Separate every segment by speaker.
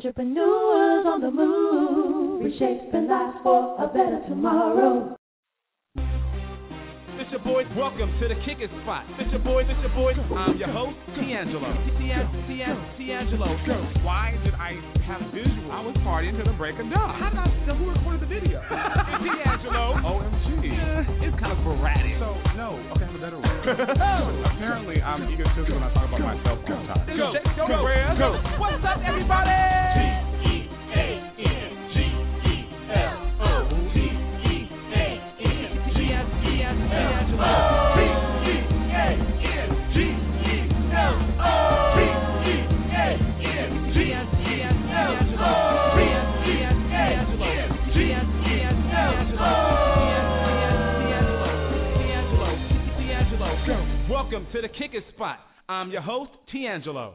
Speaker 1: Entrepreneurs on the move, reshaping lives for a better tomorrow.
Speaker 2: It's your boys, welcome to the Kicking Spot. It's your boys, I'm your host, D'Angelo. D'Angelo. Why did I have visual? I was partying to the break of dawn. How did I know who recorded the video? D'Angelo. OMG. It's kind of sporadic. So, no, okay, I have a better one. Apparently, I'm egotistical when I talk about myself all the time. Go. What's up, everybody? Welcome to the Kicking Spot. I'm your host, D'Angelo.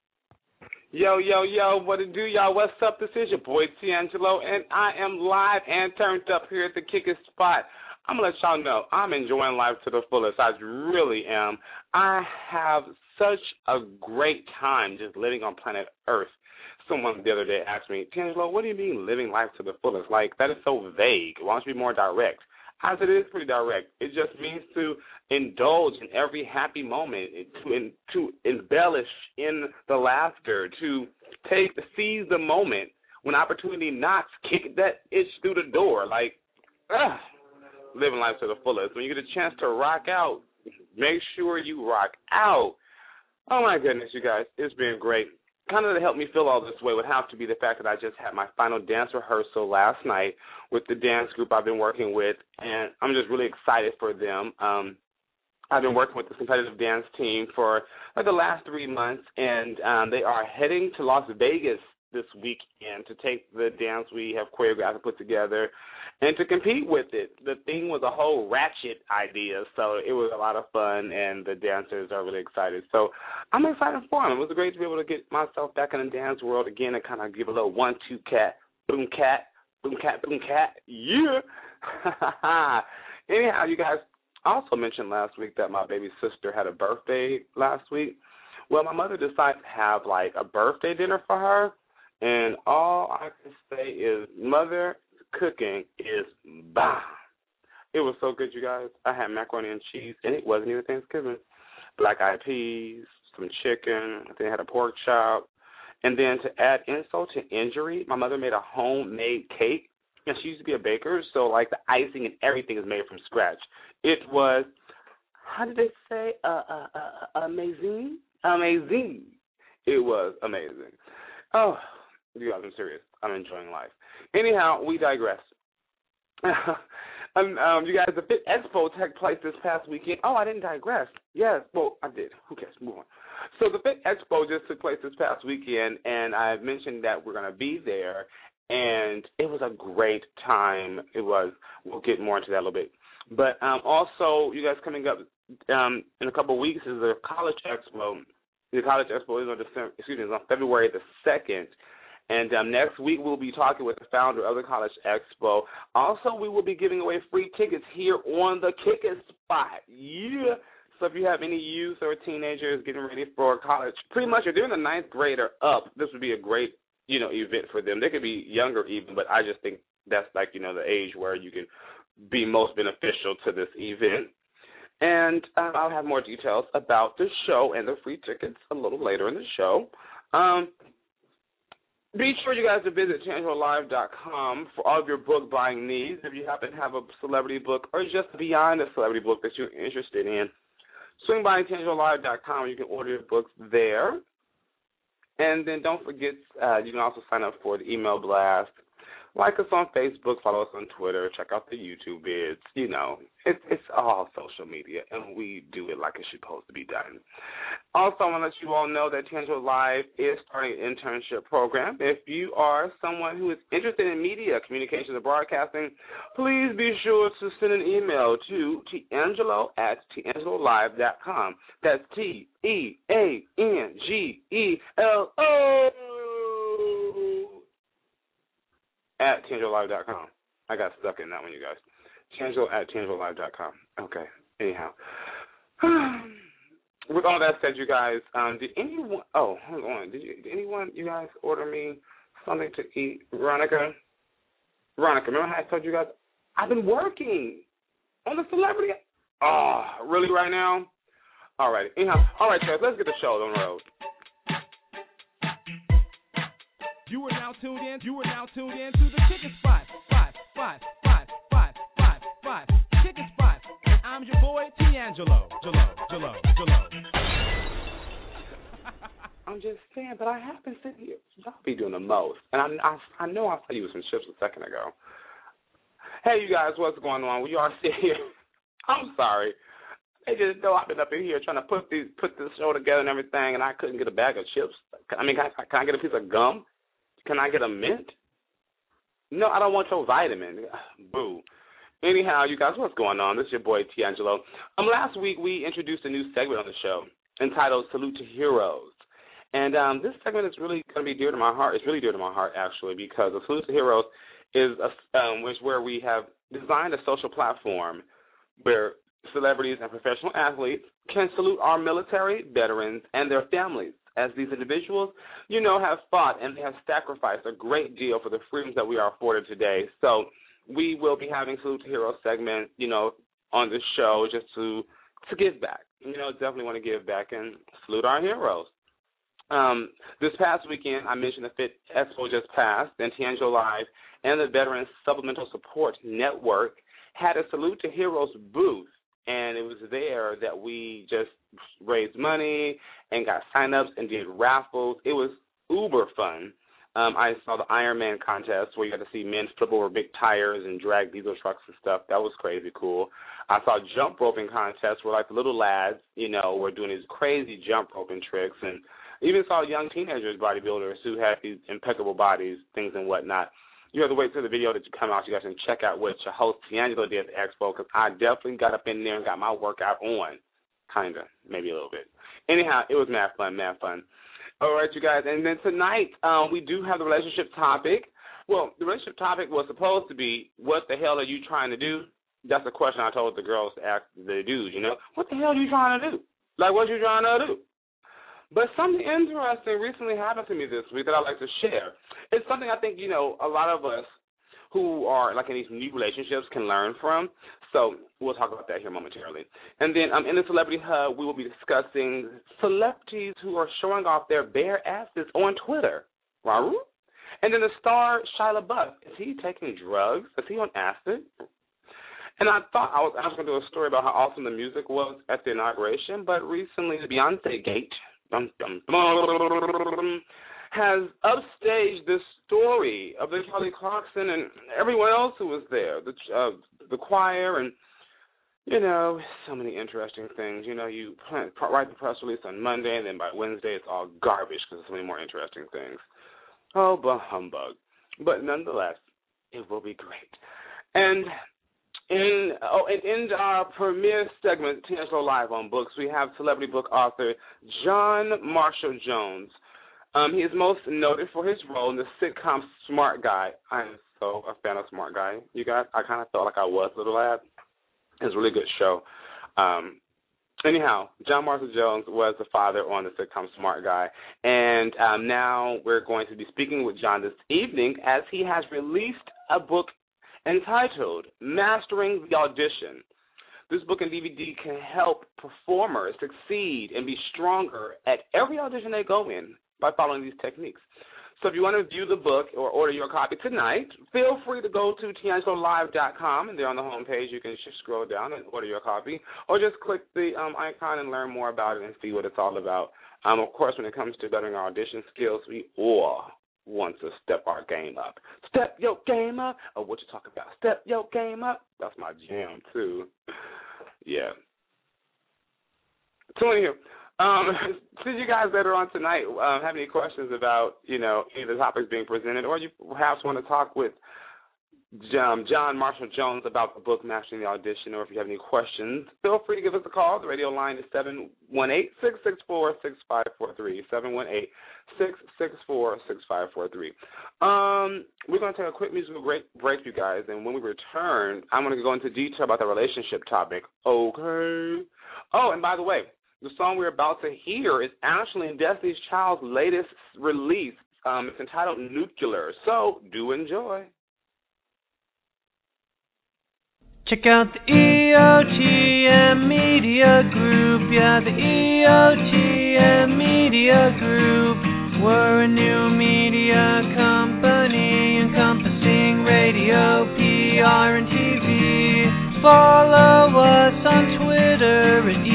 Speaker 3: Yo, what it do, y'all? What's up? This is your boy, D'Angelo, and I am live and turned up here at the Kicking Spot. I'm going to let y'all know I'm enjoying life to the fullest. I really am. I have such a great time just living on planet Earth. Someone the other day asked me, D'Angelo, what do you mean living life to the fullest? Like, that is so vague. Why don't you be more direct? I said, it is pretty direct. It just means to indulge in every happy moment, to embellish in the laughter, to seize the moment when opportunity knocks, kick that itch through the door. Like, living life to the fullest. When you get a chance to rock out, make sure you rock out. Oh, my goodness, you guys, it's been great. Kind of to help me feel all this way would have to be the fact that I just had my final dance rehearsal last night with the dance group I've been working with, and I'm just really excited for them. I've been working with this competitive dance team for the last 3 months, and they are heading to Las Vegas this weekend to take the dance we have choreographed and put together and to compete with it. The thing was a whole ratchet idea, so it was a lot of fun, and the dancers are really excited. So I'm excited for them. It was great to be able to get myself back in the dance world again and kind of give a little 1-2 cat, boom cat, boom cat, boom cat, yeah. Anyhow, you guys, I also mentioned last week that my baby sister had a birthday last week. Well, my mother decided to have like a birthday dinner for her, and all I can say is mother cooking is bomb. It was so good, you guys. I had macaroni and cheese, and it wasn't even Thanksgiving. Black-eyed peas, some chicken, I think I had a pork chop. And then to add insult to injury, my mother made a homemade cake, and she used to be a baker, so like the icing and everything is made from scratch. It was, how did they say, amazing? Amazing. It was amazing. Oh, you guys, I'm serious. I'm enjoying life. Anyhow, we digress. You guys, the Fit Expo took place this past weekend. Oh, I didn't digress. Yes, well, I did. Who cares? Move on. So the Fit Expo just took place this past weekend, and I mentioned that we're going to be there, and it was a great time. It was. We'll get more into that a little bit. But also, you guys, coming up in a couple of weeks is the College Expo. The College Expo is on February the 2nd. And next week we'll be talking with the founder of the College Expo. Also, we will be giving away free tickets here on the Kicking Spot. Yeah. So if you have any youth or teenagers getting ready for college, pretty much if they're in the 9th grade or up, this would be a great, event for them. They could be younger even, but I just think that's like, the age where you can be most beneficial to this event. And I'll have more details about the show and the free tickets a little later in the show. Be sure you guys to visit TangiloLive.com for all of your book buying needs. If you happen to have a celebrity book or just beyond a celebrity book that you're interested in, swing by TangiloLive.com. You can order your books there. And then don't forget, you can also sign up for the email blast. Like us on Facebook, follow us on Twitter, check out the YouTube vids. It's all social media, and we do it like it's supposed to be done. Also, I want to let you all know that Tangelo Live is starting an internship program. If you are someone who is interested in media, communications, and broadcasting, please be sure to send an email to D'Angelo@TangeloLive.com. That's TEANGELO at TangiloLive.com. I got stuck in that one, you guys. Tangelo@TangiloLive.com. Okay. Anyhow. With all that said, you guys, did anyone, hold on. Did anyone, you guys, order me something to eat. Veronica, remember how I told you guys? I've been working on the celebrity. Oh, really right now? All right. Anyhow, all right, guys, let's get the show on the road.
Speaker 2: You are now tuned in to the Chicken Spot. Chicken Spot. And I'm your boy, D'Angelo. Jello.
Speaker 3: I'm just saying, but I have been sitting here. Y'all be doing the most. And I know I saw you with some chips a second ago. Hey, you guys, what's going on? We are sitting here. I'm sorry. They just know I've been up in here trying to put this show together and everything, and I couldn't get a bag of chips. I mean, can I get a piece of gum? Can I get a mint? No, I don't want your vitamin. Boo. Anyhow, you guys, what's going on? This is your boy, D'Angelo. Last week, we introduced a new segment on the show entitled Salute to Heroes. And this segment is really going to be dear to my heart. It's really dear to my heart, actually, because the Salute to Heroes is where we have designed a social platform where celebrities and professional athletes can salute our military veterans and their families, as these individuals, have fought and they have sacrificed a great deal for the freedoms that we are afforded today. So we will be having Salute to Heroes segment, on this show just to give back. Definitely want to give back and salute our heroes. This past weekend, I mentioned the FIT Expo just passed, and D'Angelo Live and the Veterans Supplemental Support Network had a Salute to Heroes booth, and it was there that we just raised money and got sign-ups and did raffles. It was uber fun. I saw the Ironman contest where you got to see men flip over big tires and drag diesel trucks and stuff. That was crazy cool. I saw jump roping contests where, like, the little lads, were doing these crazy jump roping tricks, and even saw young teenagers, bodybuilders, who had these impeccable bodies, things and whatnot. You have to wait till the video to come out. You guys can check out what your host, D'Angelo, did at the expo, because I definitely got up in there and got my workout on. Kind of, maybe a little bit. Anyhow, it was mad fun. All right, you guys. And then tonight, we do have the relationship topic. Well, the relationship topic was supposed to be, what the hell are you trying to do? That's the question I told the girls to ask the dudes, What the hell are you trying to do? Like, what you trying to do? But something interesting recently happened to me this week that I'd like to share. It's something I think, a lot of us who are, like, in these new relationships can learn from. So we'll talk about that here momentarily. And then in the Celebrity Hub, we will be discussing celebrities who are showing off their bare asses on Twitter. Right? And then the star Shia LaBeouf, is he taking drugs? Is he on acid? And I thought I was going to do a story about how awesome the music was at the inauguration, but recently the Beyonce Gate has upstaged this story of the Kelly Clarkson and everyone else who was there, the choir, and, so many interesting things. You write the press release on Monday, and then by Wednesday it's all garbage because there's so many more interesting things. Oh, but humbug. But nonetheless, it will be great. And in our premiere segment, D'Angelo Live on Books, we have celebrity book author John Marshall Jones. He is most noted for his role in the sitcom Smart Guy. I am so a fan of Smart Guy. You guys, I kind of felt like I was a little lad. It's a really good show. Anyhow, John Marshall Jones was the father on the sitcom Smart Guy. And now we're going to be speaking with John this evening as he has released a book entitled Mastering the Audition. This book and DVD can help performers succeed and be stronger at every audition they go in by following these techniques. So if you want to view the book or order your copy tonight, feel free to go to TiangeloLive.com, and there on the home page you can just scroll down and order your copy, or just click the icon and learn more about it and see what it's all about. Of course, when it comes to bettering our audition skills, we all want to step our game up. Step your game up. Oh, what you talking about? Step your game up. That's my jam, too. Yeah. So anyhow, since you guys that are on tonight have any questions about, any of the topics being presented, or you perhaps want to talk with John Marshall Jones about the book Mastering the Audition, or if you have any questions, feel free to give us a call. The radio line is 718-664-6543, 718-664-6543. We're going to take a quick musical break, you guys, and when we return, I'm going to go into detail about the relationship topic. Okay. Oh, and by the way, the song we're about to hear is actually Destiny's Child's latest release, It's entitled Nuclear, so do enjoy.
Speaker 4: Check out the EOTM Media Group, yeah, the EOTM Media Group. We're a new media company encompassing radio, PR, and TV. Follow us on Twitter at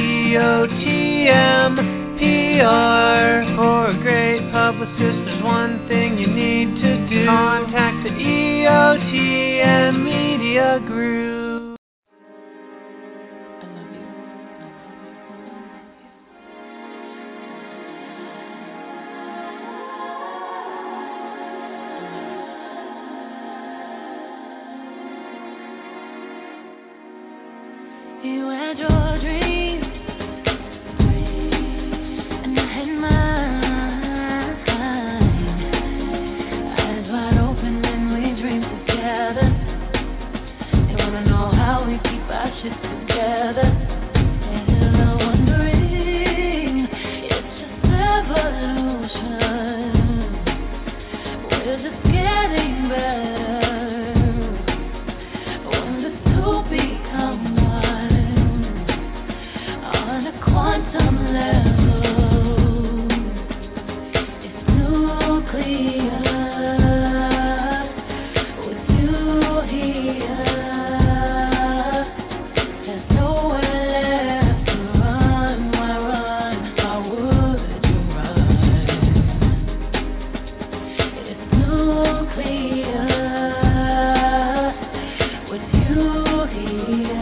Speaker 4: EOTMPR. For a great publicist, there's one thing you need to do. Contact the EOTM Media Group.
Speaker 1: You had your dreams, and I had mine. Eyes wide open and we dream together. You wanna know how we keep our shit together? And I'm wondering, it's just evolution. We're just getting better. When the two become quantum level, it's nuclear. With you here, there's nowhere left to run. Why run? Why would you run? It's nuclear. With you here.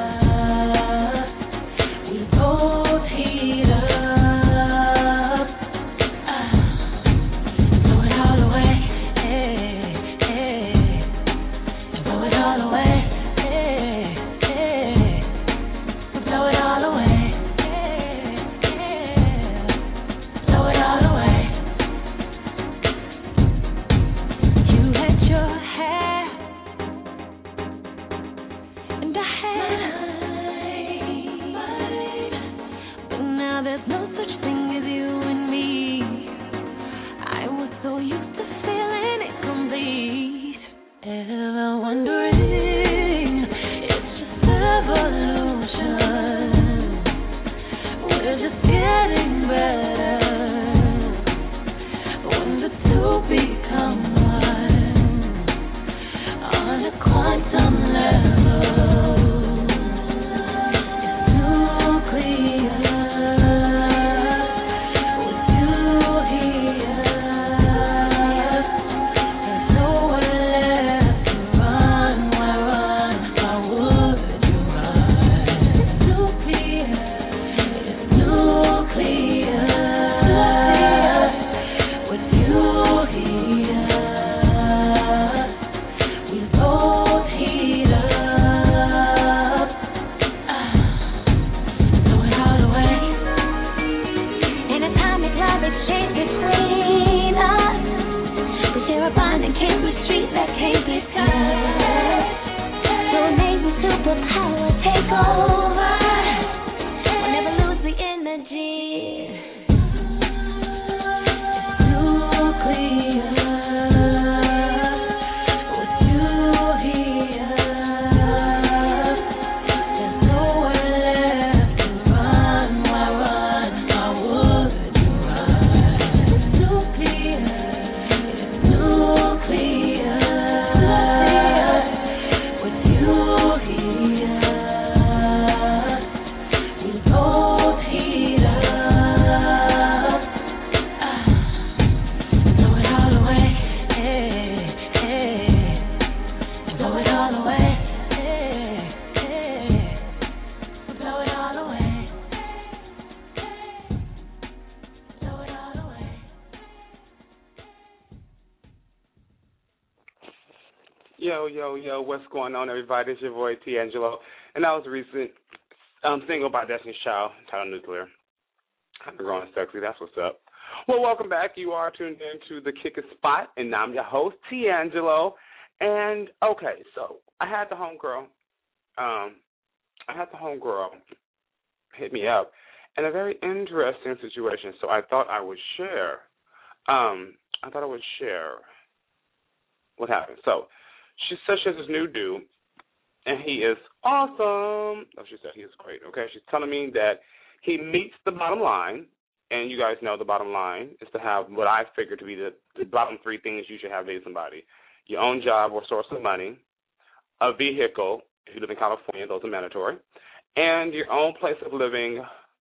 Speaker 3: Yo, what's going on, everybody? It's your boy, D'Angelo, and that was a recent single by Destiny's Child titled Nuclear. I'm growing sexy, that's what's up. Well, welcome back. You are tuned in to The Kicker Spot, and I'm your host, D'Angelo. And, okay, so I had the homegirl hit me up in a very interesting situation, so I thought I would share. I thought I would share what happened. So she says she has this new dude, and he is awesome. Oh, she said he is great, okay? She's telling me that he meets the bottom line, and you guys know the bottom line is to have what I figure to be the bottom three things you should have dating somebody. Your own job or source of money, a vehicle, if you live in California, those are mandatory, and your own place of living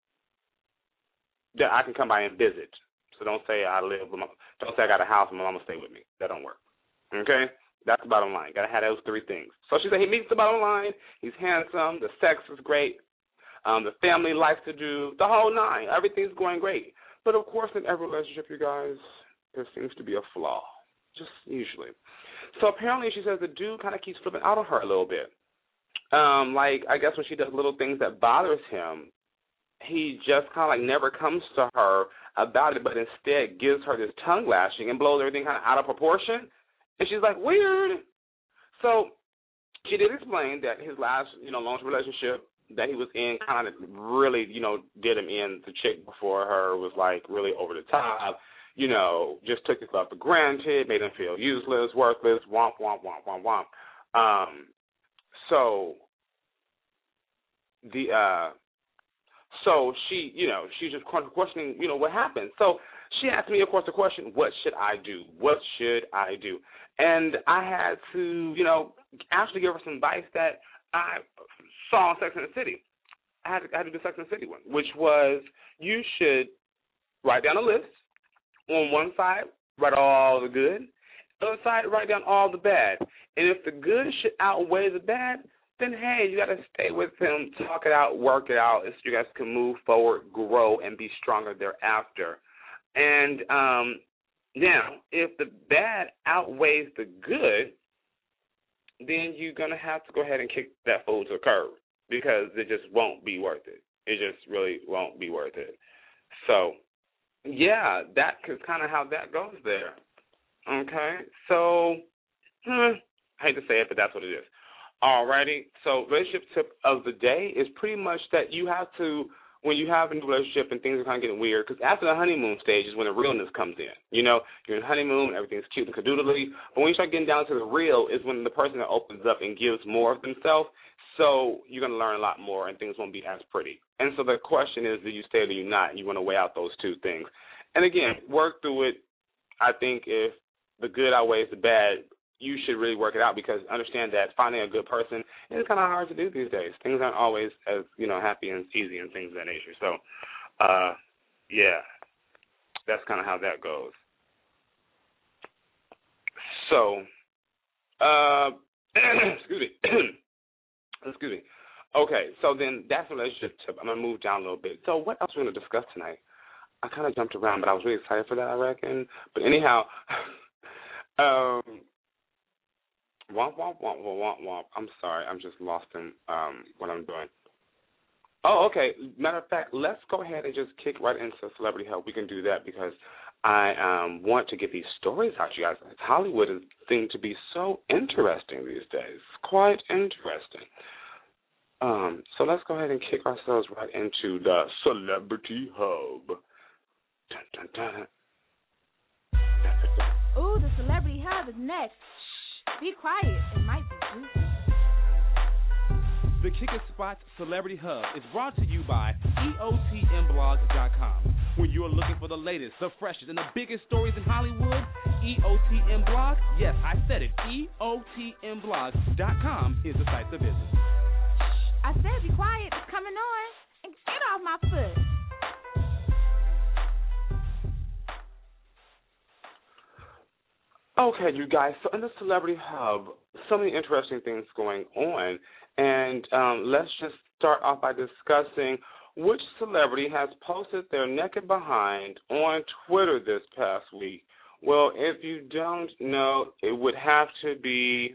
Speaker 3: that I can come by and visit. So don't say don't say I got a house and my mama stay with me. That don't work. Okay? That's the bottom line. Got to have those three things. So she said he meets the bottom line. He's handsome. The sex is great. The family likes to do the whole nine. Everything's going great. But, of course, in every relationship, you guys, there seems to be a flaw, just usually. So apparently she says the dude kind of keeps flipping out on her a little bit. Like, I guess when she does little things that bothers him, he just kind of like never comes to her about it, but instead gives her this tongue lashing and blows everything kind of out of proportion. And she's like, weird. So she did explain that his last, long-term relationship that he was in kind of really, did him in. The chick before her was like really over the top, just took his love for granted, made him feel useless, worthless, womp, womp, womp, womp, womp. So she, she's just questioning, what happened. So she asked me, of course, the question, what should I do? What should I do? And I had to, actually give her some advice that I saw on Sex and the City. I had to do Sex and the City one, which was you should write down a list. On one side, write all the good. The other side, write down all the bad. And if the good should outweigh the bad, then, hey, you got to stay with him, talk it out, work it out, so you guys can move forward, grow, and be stronger thereafter. And now, if the bad outweighs the good, then you're going to have to go ahead and kick that fool to the curb because it just won't be worth it. It just really won't be worth it. So, yeah, that is kind of how that goes there. Okay? So, I hate to say it, but that's what it is. Alrighty, so relationship tip of the day is pretty much that you have to, when you have a new relationship and things are kind of getting weird, because after the honeymoon stage is when the realness comes in. You're in honeymoon, everything's cute and cadoodly, but when you start getting down to the real is when the person that opens up and gives more of themselves, so you're going to learn a lot more and things won't be as pretty. And so the question is, do you stay or do you not? And you want to weigh out those two things. And again, work through it. I think if the good outweighs the bad, you should really work it out because understand that finding a good person is kind of hard to do these days. Things aren't always as, happy and easy and things of that nature. So, yeah, that's kind of how that goes. So, excuse me. Okay, so then that's a relationship tip. I'm going to move down a little bit. So what else are we going to discuss tonight? I kind of jumped around, but I was really excited for that, I reckon. But anyhow, womp, womp, womp, womp, womp. I'm sorry. I'm just lost in what I'm doing. Oh, okay. Matter of fact, let's go ahead and just kick right into Celebrity Help. We can do that because I want to get these stories out to you guys. Hollywood seems to be so interesting these days. Quite interesting. So let's go ahead and kick ourselves right into the Celebrity Hub. Dun, dun, dun.
Speaker 5: Ooh, the Celebrity Hub is next. Be quiet. It might be juicy.
Speaker 2: The Kick It Spots Celebrity Hub is brought to you by EOTMblog.com. When you're looking for the latest, the freshest, and the biggest stories in Hollywood, EOTM Blog, yes, I said it, EOTMblog.com is the site to visit.
Speaker 5: I said be quiet. It's coming on. And get off my foot.
Speaker 3: Okay, you guys, so in the Celebrity Hub, so many interesting things going on, and let's just start off by discussing which celebrity has posted their naked behind on Twitter this past week. Well, if you don't know, it would have to be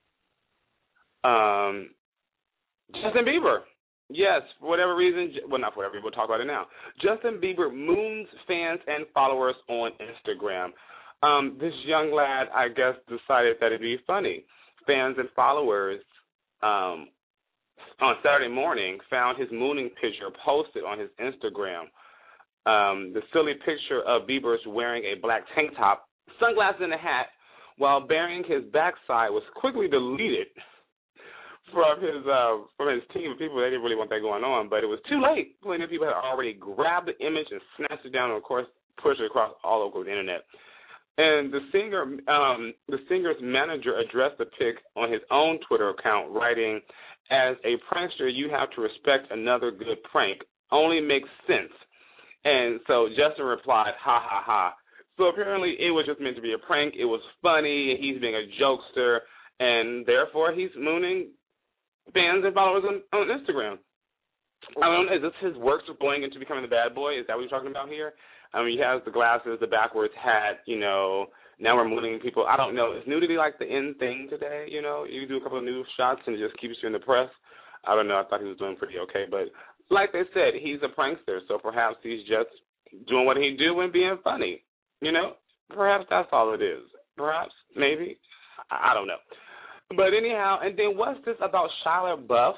Speaker 3: Justin Bieber. Yes, for whatever reason, well, not for whatever reason, we'll talk about it now. Justin Bieber moons fans and followers on Instagram. This young lad, I guess, decided that it'd be funny. Fans and followers on Saturday morning found his mooning picture posted on his Instagram. The silly picture of Bieber's wearing a black tank top sunglasses and a hat, while burying his backside, was quickly deleted from his team of people. They didn't really want that going on, but it was too late. Plenty of people had already grabbed the image and snatched it down, and of course pushed it across all over the internet. And the singer's manager addressed the pic on his own Twitter account, writing, "As a prankster, you have to respect another good prank. Only makes sense." And so Justin replied, "Ha ha ha." So apparently it was just meant to be a prank. It was funny. He's being a jokester, and therefore he's mooning fans and followers on Instagram. I don't know, is this his works of going into becoming the bad boy? Is that what you're talking about here? I mean, he has the glasses, the backwards hat, now we're mooning people. I don't know. Is nudity like the in thing today? You do a couple of nude shots and it just keeps you in the press. I don't know. I thought he was doing pretty okay. But like they said, he's a prankster, so perhaps he's just doing what he do and being funny. Perhaps that's all it is. Perhaps, maybe. I don't know. But anyhow, and then what's this about Shia LaBeouf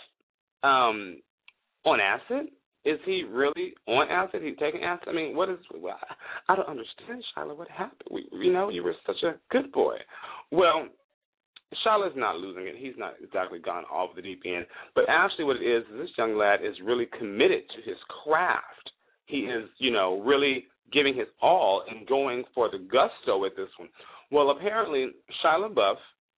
Speaker 3: on acid? Is he really on acid? He's taking acid? I mean, I don't understand, Shia. What happened? You were such a good boy. Well, Shiloh's not losing it. He's not exactly gone off the deep end. But actually what it is this young lad is really committed to his craft. He is, really giving his all and going for the gusto with this one. Well, apparently Shia LaBeouf,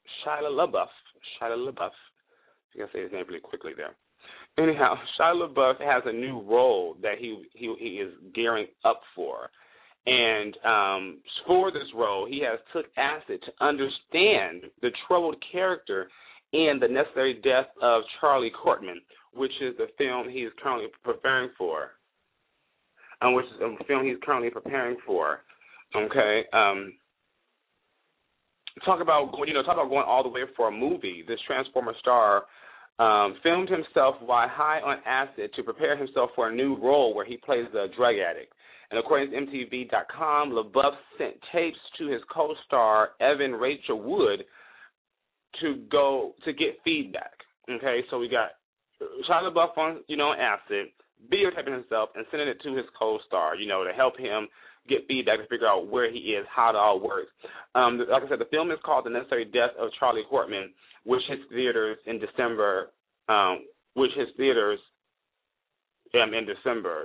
Speaker 3: I can say his name really quickly there. Anyhow, Shia LaBeouf has a new role that he is gearing up for. And for this role, he has took acid to understand the troubled character in The Necessary Death of Charlie Courtman, which is the film he is currently preparing for. Okay. Talk about going all the way for a movie. This Transformer star filmed himself while high on acid to prepare himself for a new role where he plays a drug addict. And according to MTV.com, LaBeouf sent tapes to his co-star Evan Rachel Wood to get feedback. Okay, so we got Shia LaBeouf on acid, videotaping himself and sending it to his co-star, to help him get feedback to figure out where he is, how it all works. Like I said, the film is called The Necessary Death of Charlie Courtman, which hits theaters in December. In December.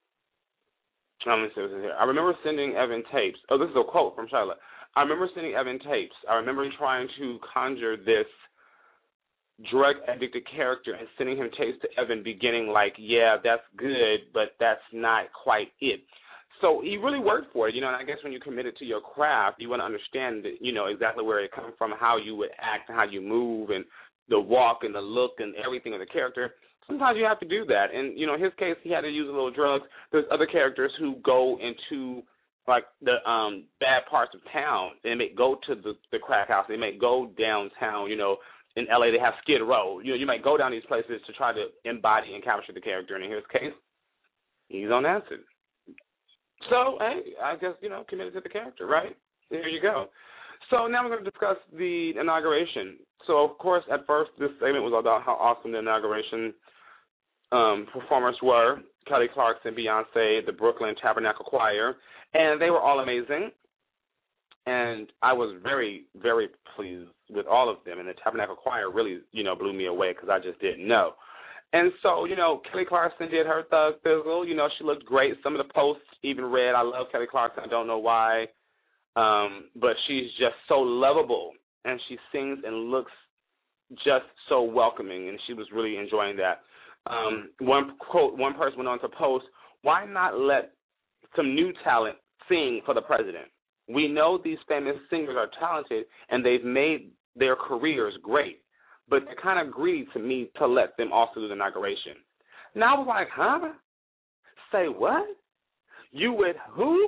Speaker 3: Let me see what's in here. I remember sending Evan tapes. Oh, this is a quote from Charlotte. I remember sending Evan tapes. I remember trying to conjure this drug-addicted character and sending him tapes to Evan beginning like, yeah, that's good, but that's not quite it. So he really worked for it, and I guess when you're committed to your craft, you want to understand, exactly where it comes from, how you would act and how you move and the walk and the look and everything of the character. Sometimes you have to do that. And, in his case, he had to use a little drugs. There's other characters who go into, like, the bad parts of town. They may go to the crack house. They may go downtown, in L.A. they have Skid Row. You might go down these places to try to embody and capture the character. And in his case, he's on acid. So, hey, I guess, committed to the character, right? There you go. So now we're going to discuss the inauguration. So, of course, at first, this segment was about how awesome the inauguration performers were. Kelly Clarkson, Beyonce, the Brooklyn Tabernacle Choir, and they were all amazing. And I was very, very pleased with all of them. And the Tabernacle Choir really, blew me away because I just didn't know. And so, Kelly Clarkson did her Thug Fizzle. She looked great. Some of the posts even read, I love Kelly Clarkson. I don't know why. But she's just so lovable. And she sings and looks just so welcoming. And she was really enjoying that. One person went on to post, why not let some new talent sing for the president? We know these famous singers are talented and they've made their careers great, but they're kind of greedy to me to let them also do the inauguration. Now I was like, huh? Say what? You with who?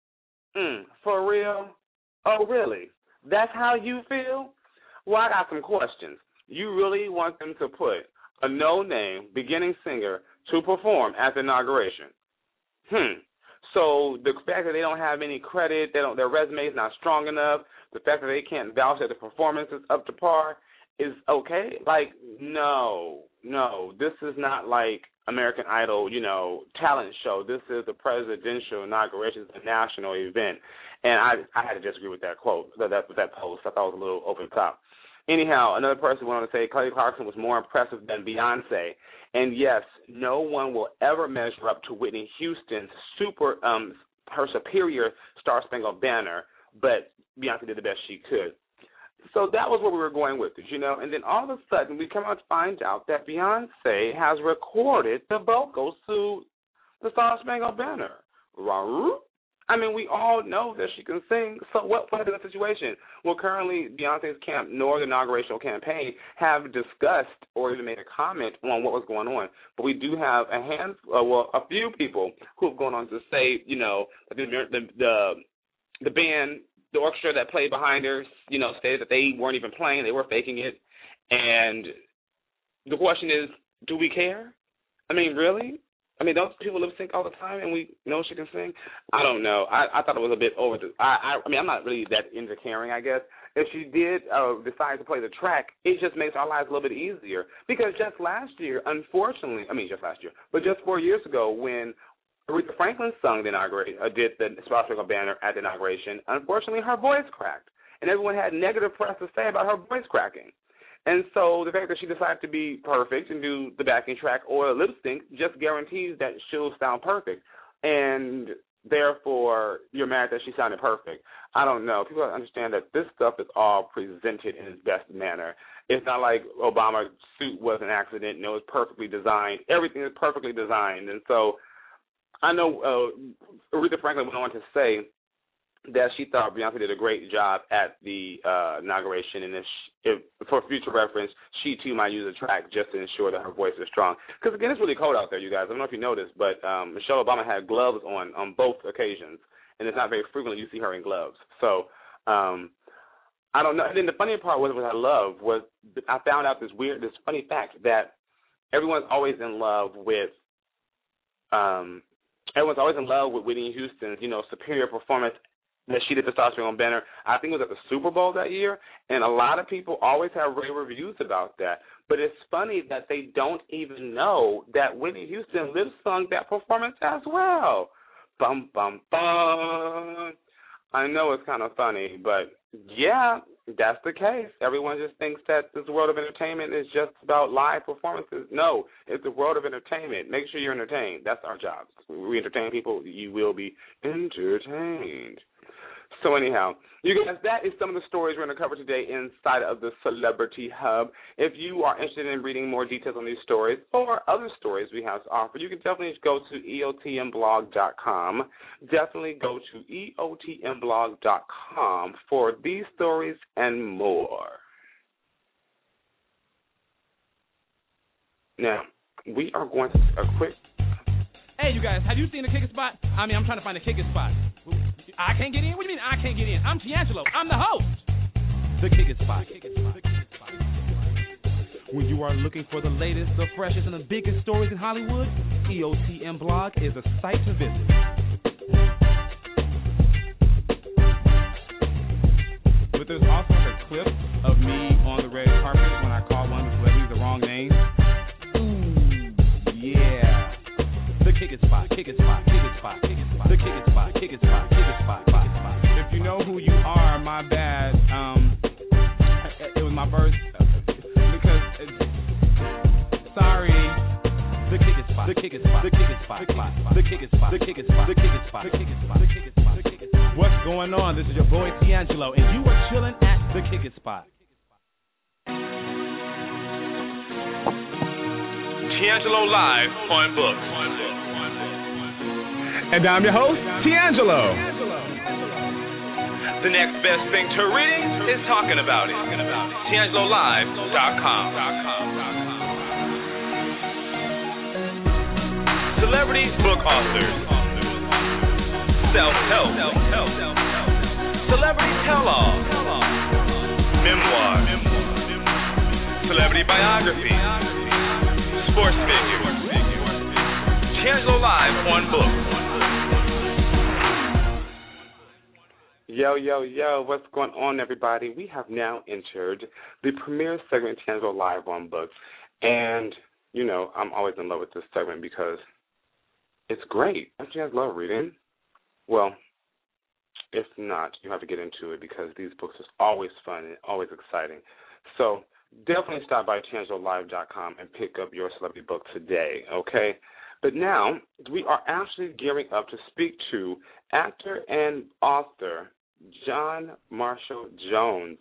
Speaker 3: For real? Oh, really? That's how you feel? Well, I got some questions. You really want them to put a no-name beginning singer to perform at the inauguration? So the fact that they don't have any credit, their resume is not strong enough, the fact that they can't vouch that the performance is up to par is okay? Like, no, this is not like Idol, talent show. This is the presidential inauguration. It's a national event. And I had to disagree with that quote, that post. I thought it was a little over the top. Anyhow, another person went on to say Kelly Clarkson was more impressive than Beyonce. And, yes, no one will ever measure up to Whitney Houston's her superior Star-Spangled Banner, but Beyonce did the best she could. So that was where we were going with it, And then all of a sudden we come out to find out that Beyonce has recorded the vocals to the Star-Spangled Banner. I mean, we all know that she can sing. So what is the situation? Well, currently Beyonce's camp nor the inaugurational campaign have discussed or even made a comment on what was going on. But we do have a few people who have gone on to say, the band, the orchestra that played behind her, stated that they weren't even playing, they were faking it. And the question is, do we care? I mean, really? I mean, don't people lip sync all the time and we know she can sing? I don't know. I thought it was a bit over. I mean, I'm not really that into caring, I guess. If she did decide to play the track, it just makes our lives a little bit easier. Because just 4 years ago when Aretha Franklin did the Star-Spangled Banner at the inauguration, unfortunately her voice cracked. And everyone had negative press to say about her voice cracking. And so the fact that she decided to be perfect and do the backing track or lip sync just guarantees that she'll sound perfect. And therefore, you're mad that she sounded perfect. I don't know. People understand that this stuff is all presented in its best manner. It's not like Obama's suit was an accident. No, it's perfectly designed. Everything is perfectly designed. And so I know Aretha Franklin went on to say that she thought Beyonce did a great job at the inauguration, and if for future reference, she too might use a track just to ensure that her voice is strong. Because again, it's really cold out there, you guys. I don't know if you noticed, but Michelle Obama had gloves on both occasions, and it's not very frequently you see her in gloves. So I don't know. And then the funny part was what I loved was I found out this funny fact that everyone's always in love with Whitney Houston's superior performance that she did the Star-Spangled Banner. I think it was at the Super Bowl that year, and a lot of people always have rave reviews about that. But it's funny that they don't even know that Whitney Houston lip-sung that performance as well. Bum, bum, bum. I know it's kind of funny, but yeah, that's the case. Everyone just thinks that this world of entertainment is just about live performances. No, it's the world of entertainment. Make sure you're entertained. That's our job. We entertain people, you will be entertained. So anyhow, you guys, that is some of the stories we're going to cover today inside of the Celebrity Hub. If you are interested in reading more details on these stories or other stories we have to offer, you can definitely go to EOTMblog.com. Definitely go to EOTMblog.com for these stories and more. Now, we are going to a quick...
Speaker 2: Hey, you guys, have you seen the kicking spot? I mean, I'm trying to find the kicking spot. I can't get in? What do you mean I can't get in? I'm D'Angelo. I'm the host. The kicking spot. When you are looking for the latest, the freshest, and the biggest stories in Hollywood, EOTM Blog is a site to visit. But there's also a clip of me on the red carpet when I call one of the celebrities the wrong name. Ooh, yeah. The kicking spot, kicking spot, kicking spot, kicking spot, the kicking spot, kicking spot, kicking spot, kicking spot. If you know who you are, my bad. It was my birth because sorry. The kicking spot, the kicking spot, the kicking spot, the kicking spot, the kicking spot, the kicking spot, the kicking spot, the kicking spot, the kicking spot. What's going on? This is your boy D'Angelo, and you are chilling at the kicking spot.
Speaker 6: D'Angelo live on books.
Speaker 2: And I'm your host, D'Angelo.
Speaker 6: The next best thing to reading is talking about it. D'AngeloLive.com. Celebrity book authors. Self-help. Celebrity tell-all. Memoir. Celebrity biography. Sports figures. D'Angelo Live on books.
Speaker 3: Yo, what's going on, everybody? We have now entered the premiere segment, D'Angelo Live on Books. And you know, I'm always in love with this segment because it's great. Don't you guys love reading? Well, if not, you have to get into it because these books are always fun and always exciting. So definitely stop by TangelaLive.com and pick up your celebrity book today, okay? But now we are actually gearing up to speak to actor and author John Marshall Jones.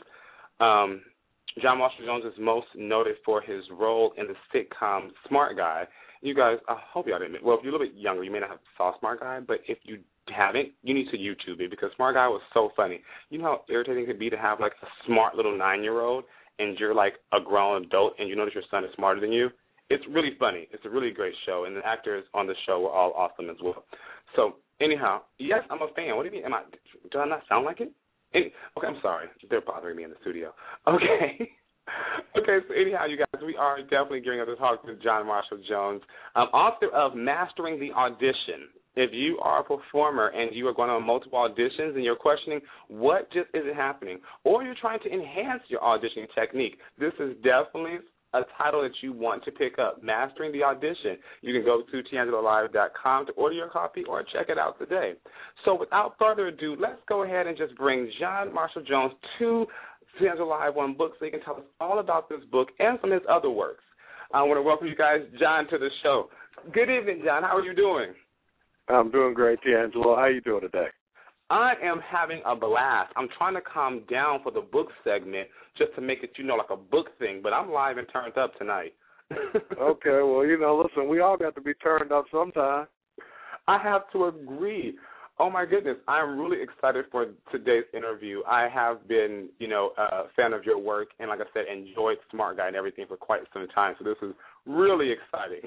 Speaker 3: John Marshall Jones is most noted for his role in the sitcom Smart Guy. You guys, I hope y'all didn't. Well, if you're a little bit younger, you may not have saw Smart Guy, but if you haven't, you need to YouTube it because Smart Guy was so funny. You know how irritating it could be to have like a smart little 9-year-old and you're like a grown adult and you know that your son is smarter than you? It's really funny. It's a really great show, and the actors on the show were all awesome as well. So, anyhow, yes, I'm a fan. What do you mean? Do I not sound like it? Okay, I'm sorry. They're bothering me in the studio. Okay. Okay, so anyhow, you guys, we are definitely gearing up to talk with John Marshall Jones, author of Mastering the Audition. If you are a performer and you are going on multiple auditions and you're questioning what just isn't happening, or you're trying to enhance your auditioning technique, this is definitely a title that you want to pick up, Mastering the Audition. You can go to TangelaLive.com to order your copy or check it out today. So without further ado, let's go ahead and just bring John Marshall Jones to Tangela Live on Book so he can tell us all about this book and some of his other works. I want to welcome you guys, John, to the show. Good evening, John. How are you doing?
Speaker 7: I'm doing great, D'Angelo. How are you doing today?
Speaker 3: I am having a blast. I'm trying to calm down for the book segment just to make it, you know, like a book thing, but I'm live and turned up tonight.
Speaker 7: Okay, well, you know, listen, we all got to be turned up sometime.
Speaker 3: I have to agree. Oh, my goodness. I'm really excited for today's interview. I have been, you know, a fan of your work and, like I said, enjoyed Smart Guy and everything for quite some time, so this is really exciting.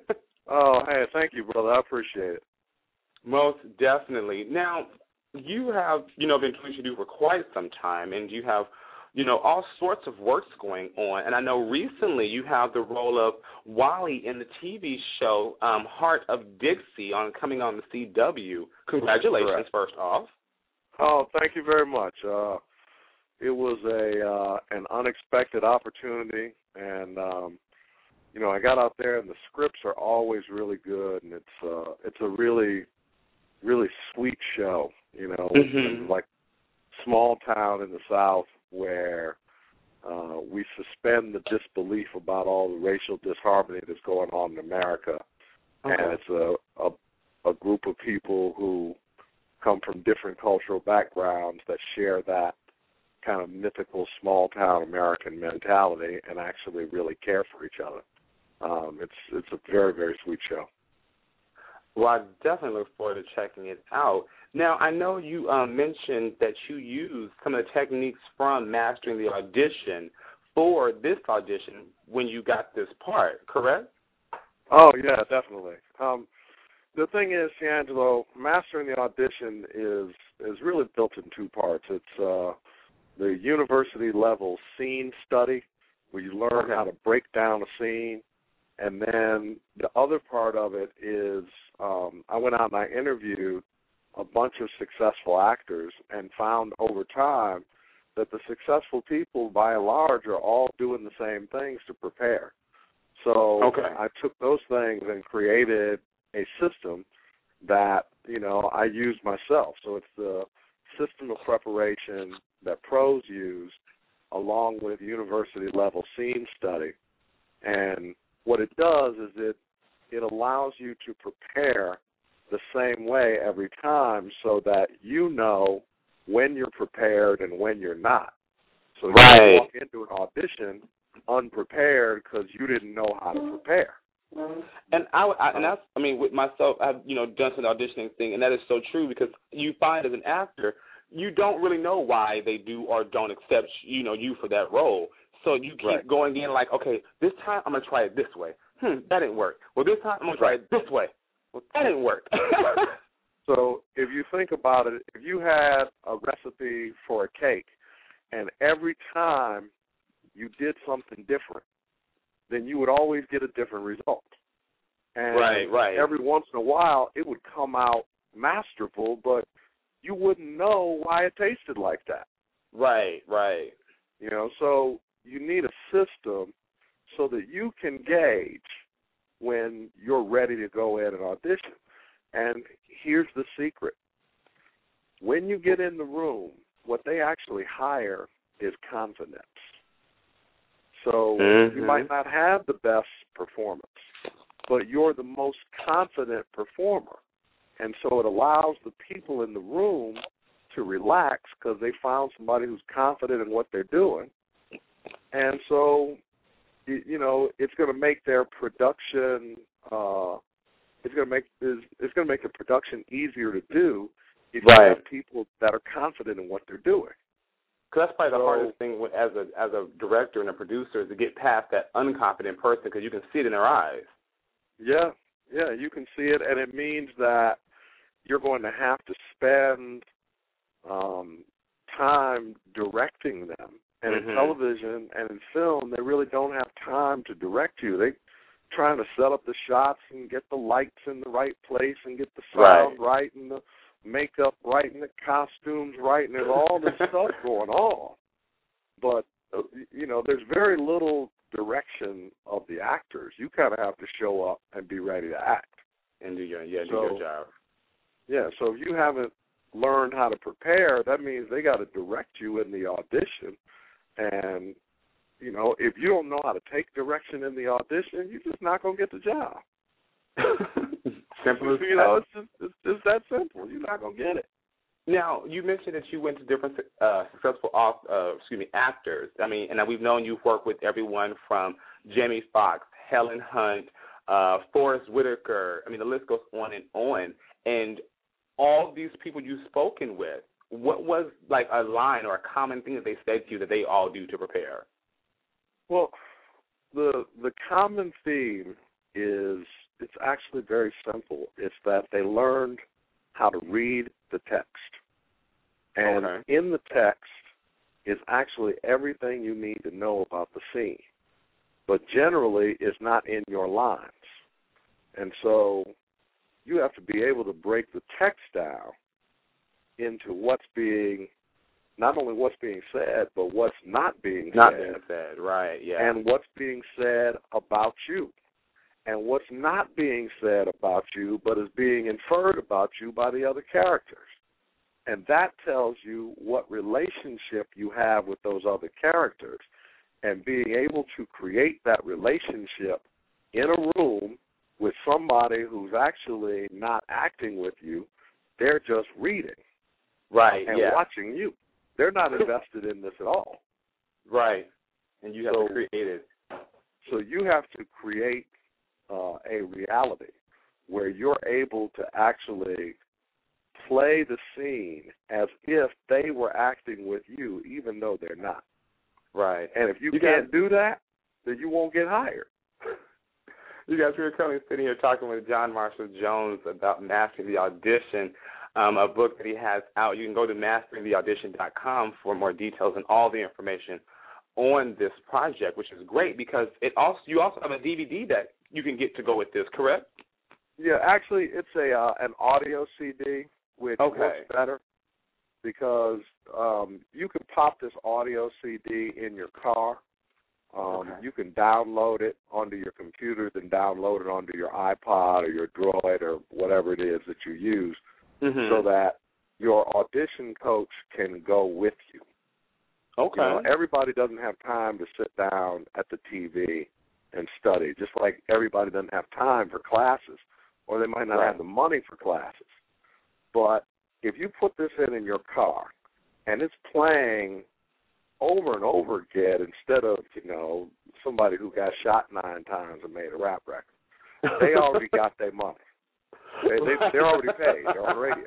Speaker 7: Oh, hey, thank you, brother. I appreciate it.
Speaker 3: Most definitely. Now, you have, you know, been doing what you do for quite some time, and you have, you know, all sorts of works going on. And I know recently you have the role of Wally in the TV show Heart of Dixie coming on the CW. Congratulations,
Speaker 7: Correct.
Speaker 3: First off.
Speaker 7: Oh, thank you very much. It was an unexpected opportunity, and you know, I got out there, and the scripts are always really good, and it's a really, really sweet show. You know, like small town in the South where we suspend the disbelief about all the racial disharmony that's going on in America. Okay. And it's a group of people who come from different cultural backgrounds that share that kind of mythical small-town American mentality and actually really care for each other. It's a very, very sweet show.
Speaker 3: Well, I definitely look forward to checking it out. Now, I know you mentioned that you used some of the techniques from Mastering the Audition for this audition when you got this part, correct?
Speaker 7: Oh, yeah, definitely. The thing is, D'Angelo, Mastering the Audition is really built in two parts. It's the university-level scene study, where you learn how to break down a scene, and then the other part of it is I went out and I interviewed a bunch of successful actors and found over time that the successful people, by and large, are all doing the same things to prepare. So I took those things and created a system that, you know, I use myself. So it's the system of preparation that pros use along with university-level scene study. And what it does is it allows you to prepare the same way every time so that you know when you're prepared and when you're not. So you don't walk into an audition unprepared because you didn't know how to prepare.
Speaker 3: And that's, I mean, with myself, I've, you know, done some auditioning thing, and that is so true because you find as an actor, you don't really know why they do or don't accept, you know, you for that role. So you keep going in like, okay, this time I'm going to try it this way. That didn't work. Well, this time I'm going to try it this way. Well, that didn't work.
Speaker 7: So if you think about it, if you had a recipe for a cake and every time you did something different, then you would always get a different result. And every once in a while it would come out masterful, but you wouldn't know why it tasted like that. Right. You know, so you need a system so that you can gauge when you're ready to go in and audition. And here's the secret. When you get in the room, what they actually hire is confidence. So you might not have the best performance, but you're the most confident performer. And so it allows the people in the room to relax because they found somebody who's confident in what they're doing. And so, it's going to make their production, it's going to make the production easier to do if you have people that are confident in what they're doing.
Speaker 3: Because that's probably the hardest thing as a director and a producer is to get past that unconfident person because you can see it in their eyes.
Speaker 7: Yeah, you can see it, and it means that you're going to have to spend time directing them. And in television and in film, they really don't have time to direct you. They're trying to set up the shots and get the lights in the right place and get the sound right and the makeup right and the costumes right, and there's all this stuff going on. But, there's very little direction of the actors. You kind of have to show up and be ready to act.
Speaker 3: And do your job.
Speaker 7: Yeah, so if you haven't learned how to prepare, that means they got to direct you in the audition. And, if you don't know how to take direction in the audition, you're just not going to get the job.
Speaker 3: Simple as that.
Speaker 7: It's just that simple. You're not going to get it.
Speaker 3: Now, you mentioned that you went to different successful actors. I mean, and we've known you've worked with everyone from Jamie Foxx, Helen Hunt, Forrest Whitaker. I mean, the list goes on. And all these people you've spoken with, what was like a line or a common thing that they said to you that they all do to prepare?
Speaker 7: Well, the common theme is it's actually very simple. It's that they learned how to read the text. And in the text is actually everything you need to know about the scene. But generally, it's not in your lines. And so you have to be able to break the text down into not only what's being said, but what's not being said.
Speaker 3: Right, yeah.
Speaker 7: And what's being said about you. And what's not being said about you, but is being inferred about you by the other characters. And that tells you what relationship you have with those other characters. And being able to create that relationship in a room with somebody who's actually not acting with you, they're just reading.
Speaker 3: Right,
Speaker 7: and watching you. They're not invested in this at all.
Speaker 3: Right. And you have to create it.
Speaker 7: So you have to create a reality where you're able to actually play the scene as if they were acting with you, even though they're not.
Speaker 3: Right.
Speaker 7: And if you can't do that, then you won't get hired.
Speaker 3: You guys, we're currently sitting here talking with John Marshall Jones about Mastering the Audition, a book that he has out. You can go to masteringtheaudition.com for more details and all the information on this project, which is great because you also have a DVD that you can get to go with this, correct?
Speaker 7: Yeah, actually, it's an audio CD, which works better because you can pop this audio CD in your car. You can download it onto your computer, then download it onto your iPod or your Droid or whatever it is that you use so that your audition coach can go with you. Okay. Everybody doesn't have time to sit down at the TV and study, just like everybody doesn't have time for classes, or they might not have the money for classes. But if you put this in your car and it's playing over and over again instead of, somebody who got shot 9 times and made a rap record, they already got their money. They're already paid. They're on the radio.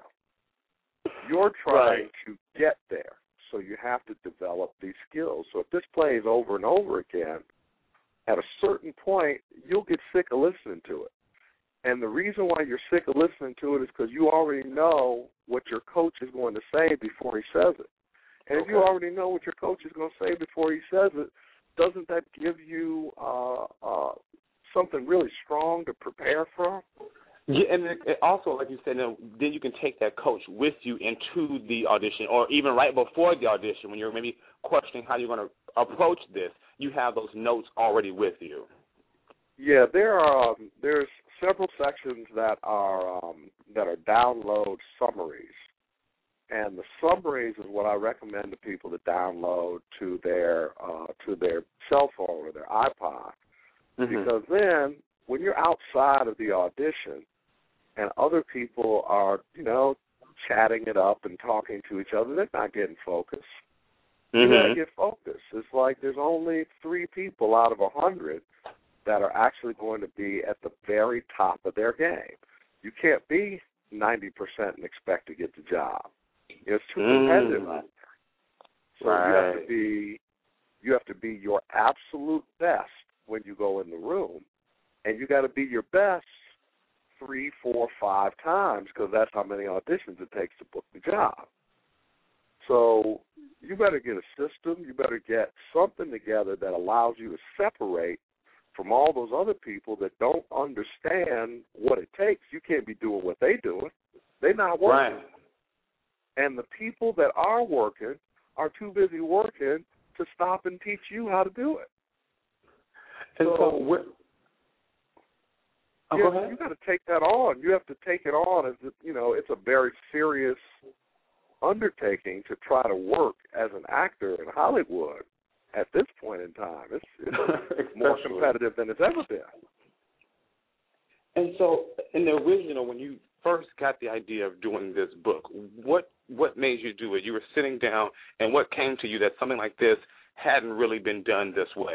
Speaker 7: You're trying to get there, so you have to develop these skills. So if this plays over and over again, at a certain point, you'll get sick of listening to it. And the reason why you're sick of listening to it is because you already know what your coach is going to say before he says it. And if you already know what your coach is going to say before he says it, doesn't that give you something really strong to prepare from?
Speaker 3: Yeah, and it also, like you said, then you can take that coach with you into the audition, or even right before the audition when you're maybe questioning how you're going to approach this. You have those notes already with you.
Speaker 7: Yeah, there's several sections that are download summaries, and the summaries is what I recommend to people to download to their cell phone or their iPod, because then when you're outside of the audition and other people are chatting it up and talking to each other, they're not getting focused. You gotta get focused. It's like there's only 3 people out of 100 that are actually going to be at the very top of their game. You can't be 90% and expect to get the job. It's too competitive out there. So you have to be your absolute best when you go in the room, and you got to be your best 3, 4, 5 times, because that's how many auditions it takes to book the job. So you better get a system. You better get something together that allows you to separate from all those other people that don't understand what it takes. You can't be doing what they're doing. They're not working.
Speaker 3: Right.
Speaker 7: And the people that are working are too busy working to stop and teach you how to do it.
Speaker 3: And so go ahead.
Speaker 7: You got to take that on. You have to take it on as it's a very serious undertaking to try to work as an actor in Hollywood at this point in time. It's more competitive than it's ever been.
Speaker 3: And so, in the original, when you first got the idea of doing this book, what made you do it? You were sitting down, and what came to you that something like this hadn't really been done this way?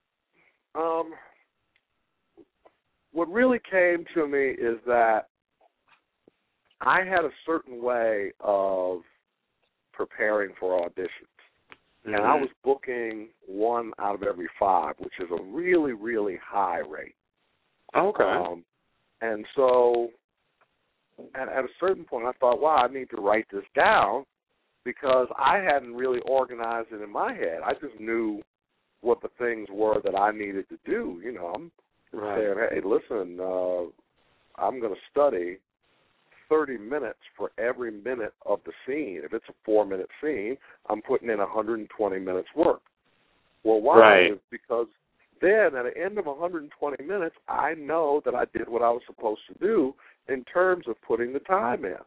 Speaker 7: What really came to me is that I had a certain way of preparing for auditions. And I was booking 1 out of every 5, which is a really, really high rate.
Speaker 3: Okay.
Speaker 7: And so at a certain point, I thought, wow, I need to write this down, because I hadn't really organized it in my head. I just knew what the things were that I needed to do. I'm saying, hey, listen, I'm going to study 30 minutes for every minute of the scene. If it's a 4-minute scene, I'm putting in 120 minutes work. Well, why?
Speaker 3: Right.
Speaker 7: Because then at the end of 120 minutes, I know that I did what I was supposed to do in terms of putting the time in.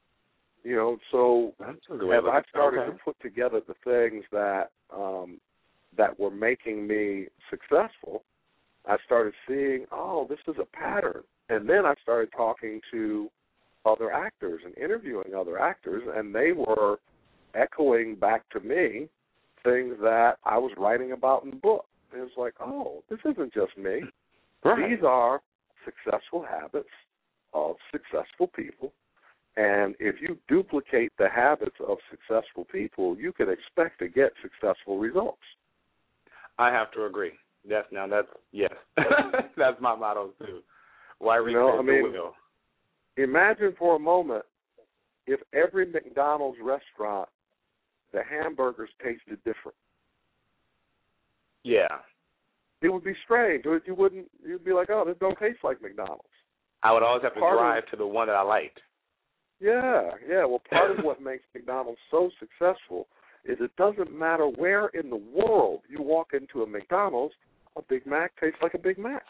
Speaker 7: So as I started to put together the things that were making me successful, I started seeing, this is a pattern. And then I started talking to other actors and interviewing other actors, and they were echoing back to me things that I was writing about in the book. And it's like, this isn't just me.
Speaker 3: Right.
Speaker 7: These are successful habits of successful people, and if you duplicate the habits of successful people, you can expect to get successful results.
Speaker 3: I have to agree. Yes, that's my motto too. Why reinvent the wheel?
Speaker 7: Imagine for a moment if every McDonald's restaurant, the hamburgers tasted different.
Speaker 3: Yeah.
Speaker 7: It would be strange. You'd be like, this don't taste like McDonald's.
Speaker 3: I would always have to drive to the one that I liked.
Speaker 7: Yeah. Well, part of what makes McDonald's so successful is it doesn't matter where in the world you walk into a McDonald's, a Big Mac tastes like a Big Mac.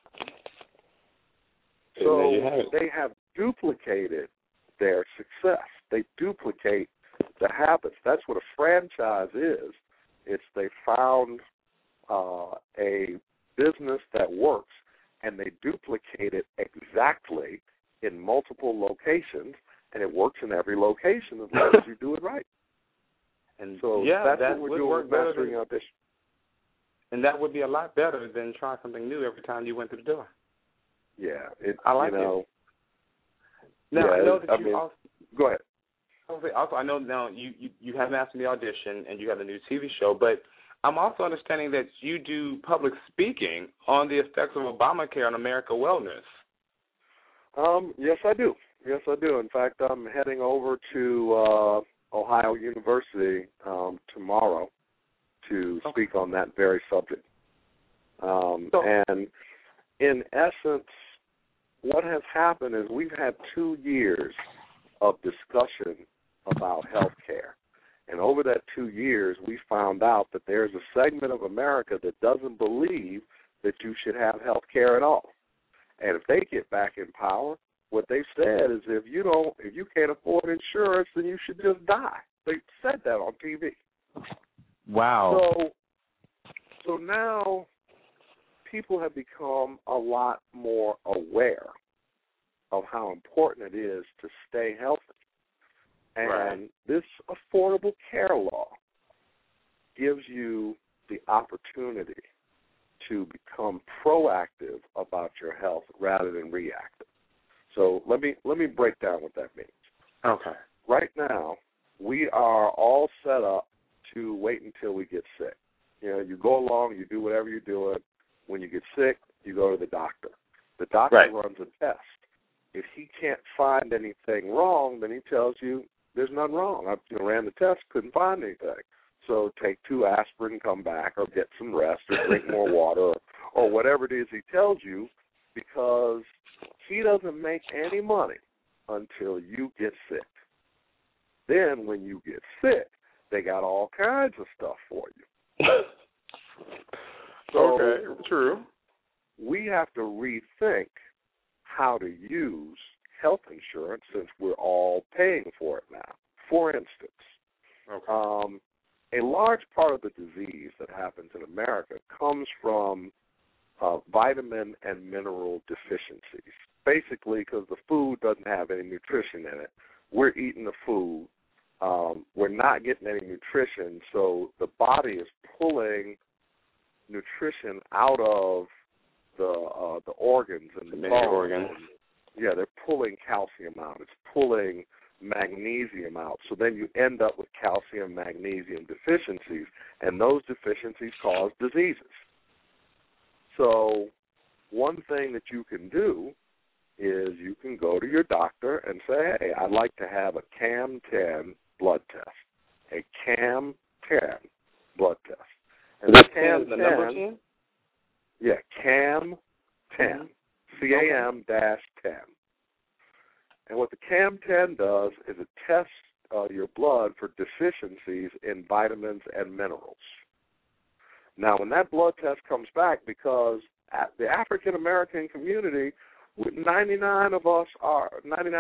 Speaker 7: So they have duplicated their success. They duplicate the habits. That's what a franchise is. They found a business that works, and they duplicate it exactly in multiple locations, and it works in every location as long as you do it right. And so that's what we're doing with Mastering Audition.
Speaker 3: And that would be a lot better than trying something new every time you went through the door.
Speaker 7: Yeah.
Speaker 3: I like it. Now, I know that also...
Speaker 7: Go ahead.
Speaker 3: Also, I know now you have Mastering the Audition, and you have a new TV show, but I'm also understanding that you do public speaking on the effects of Obamacare on American wellness.
Speaker 7: Yes, I do. In fact, I'm heading over to Ohio University tomorrow to speak on that very subject. And in essence, what has happened is we've had 2 years of discussion about health care. And over that 2 years, we found out that there's a segment of America that doesn't believe that you should have health care at all. And if they get back in power, what they've said is if you can't afford insurance, then you should just die. They said that on TV.
Speaker 3: Wow.
Speaker 7: So now people have become a lot more aware of how important it is to stay healthy. And this Affordable Care Law gives you the opportunity to become proactive about your health rather than reactive. So let me break down what that means.
Speaker 3: Okay.
Speaker 7: Right now, we are all set up to wait until we get sick. You go along, you do whatever you're doing. When you get sick, you go to the doctor. The doctor runs a test. If he can't find anything wrong, then he tells you there's nothing wrong. I ran the test, couldn't find anything. So take 2 aspirin, come back, or get some rest, or drink more water, or whatever it is he tells you, because he doesn't make any money until you get sick. Then when you get sick, they got all kinds of stuff for you. So
Speaker 3: okay, true.
Speaker 7: We have to rethink how to use health insurance since we're all paying for it now. For instance, a large part of the disease that happens in America comes from vitamin and mineral deficiencies, basically because the food doesn't have any nutrition in it. We're eating the food. We're not getting any nutrition, so the body is pulling nutrition out of the organs and the bones.
Speaker 3: Organs.
Speaker 7: Yeah, they're pulling calcium out. It's pulling magnesium out. So then you end up with calcium, magnesium deficiencies, and those deficiencies cause diseases. So one thing that you can do is you can go to your doctor and say, hey, I'd like to have a CAM-10 blood test, a CAM-10 blood test. And the CAM-10,
Speaker 3: the number 10?
Speaker 7: Yeah, CAM-10, CAM-10. And what the CAM-10 does is it tests your blood for deficiencies in vitamins and minerals. Now, when that blood test comes back, because the African-American community, 99% of us are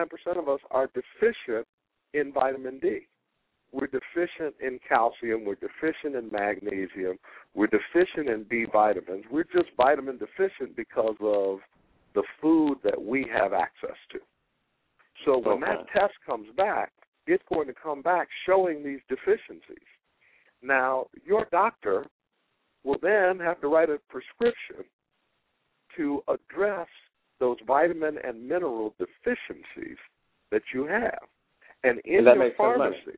Speaker 7: deficient in vitamin D. We're deficient in calcium. We're deficient in magnesium. We're deficient in B vitamins. We're just vitamin deficient because of the food that we have access to. So when that test comes back, it's going to come back showing these deficiencies. Now, your doctor will then have to write a prescription to address those vitamin and mineral deficiencies that you have. And in your pharmacy,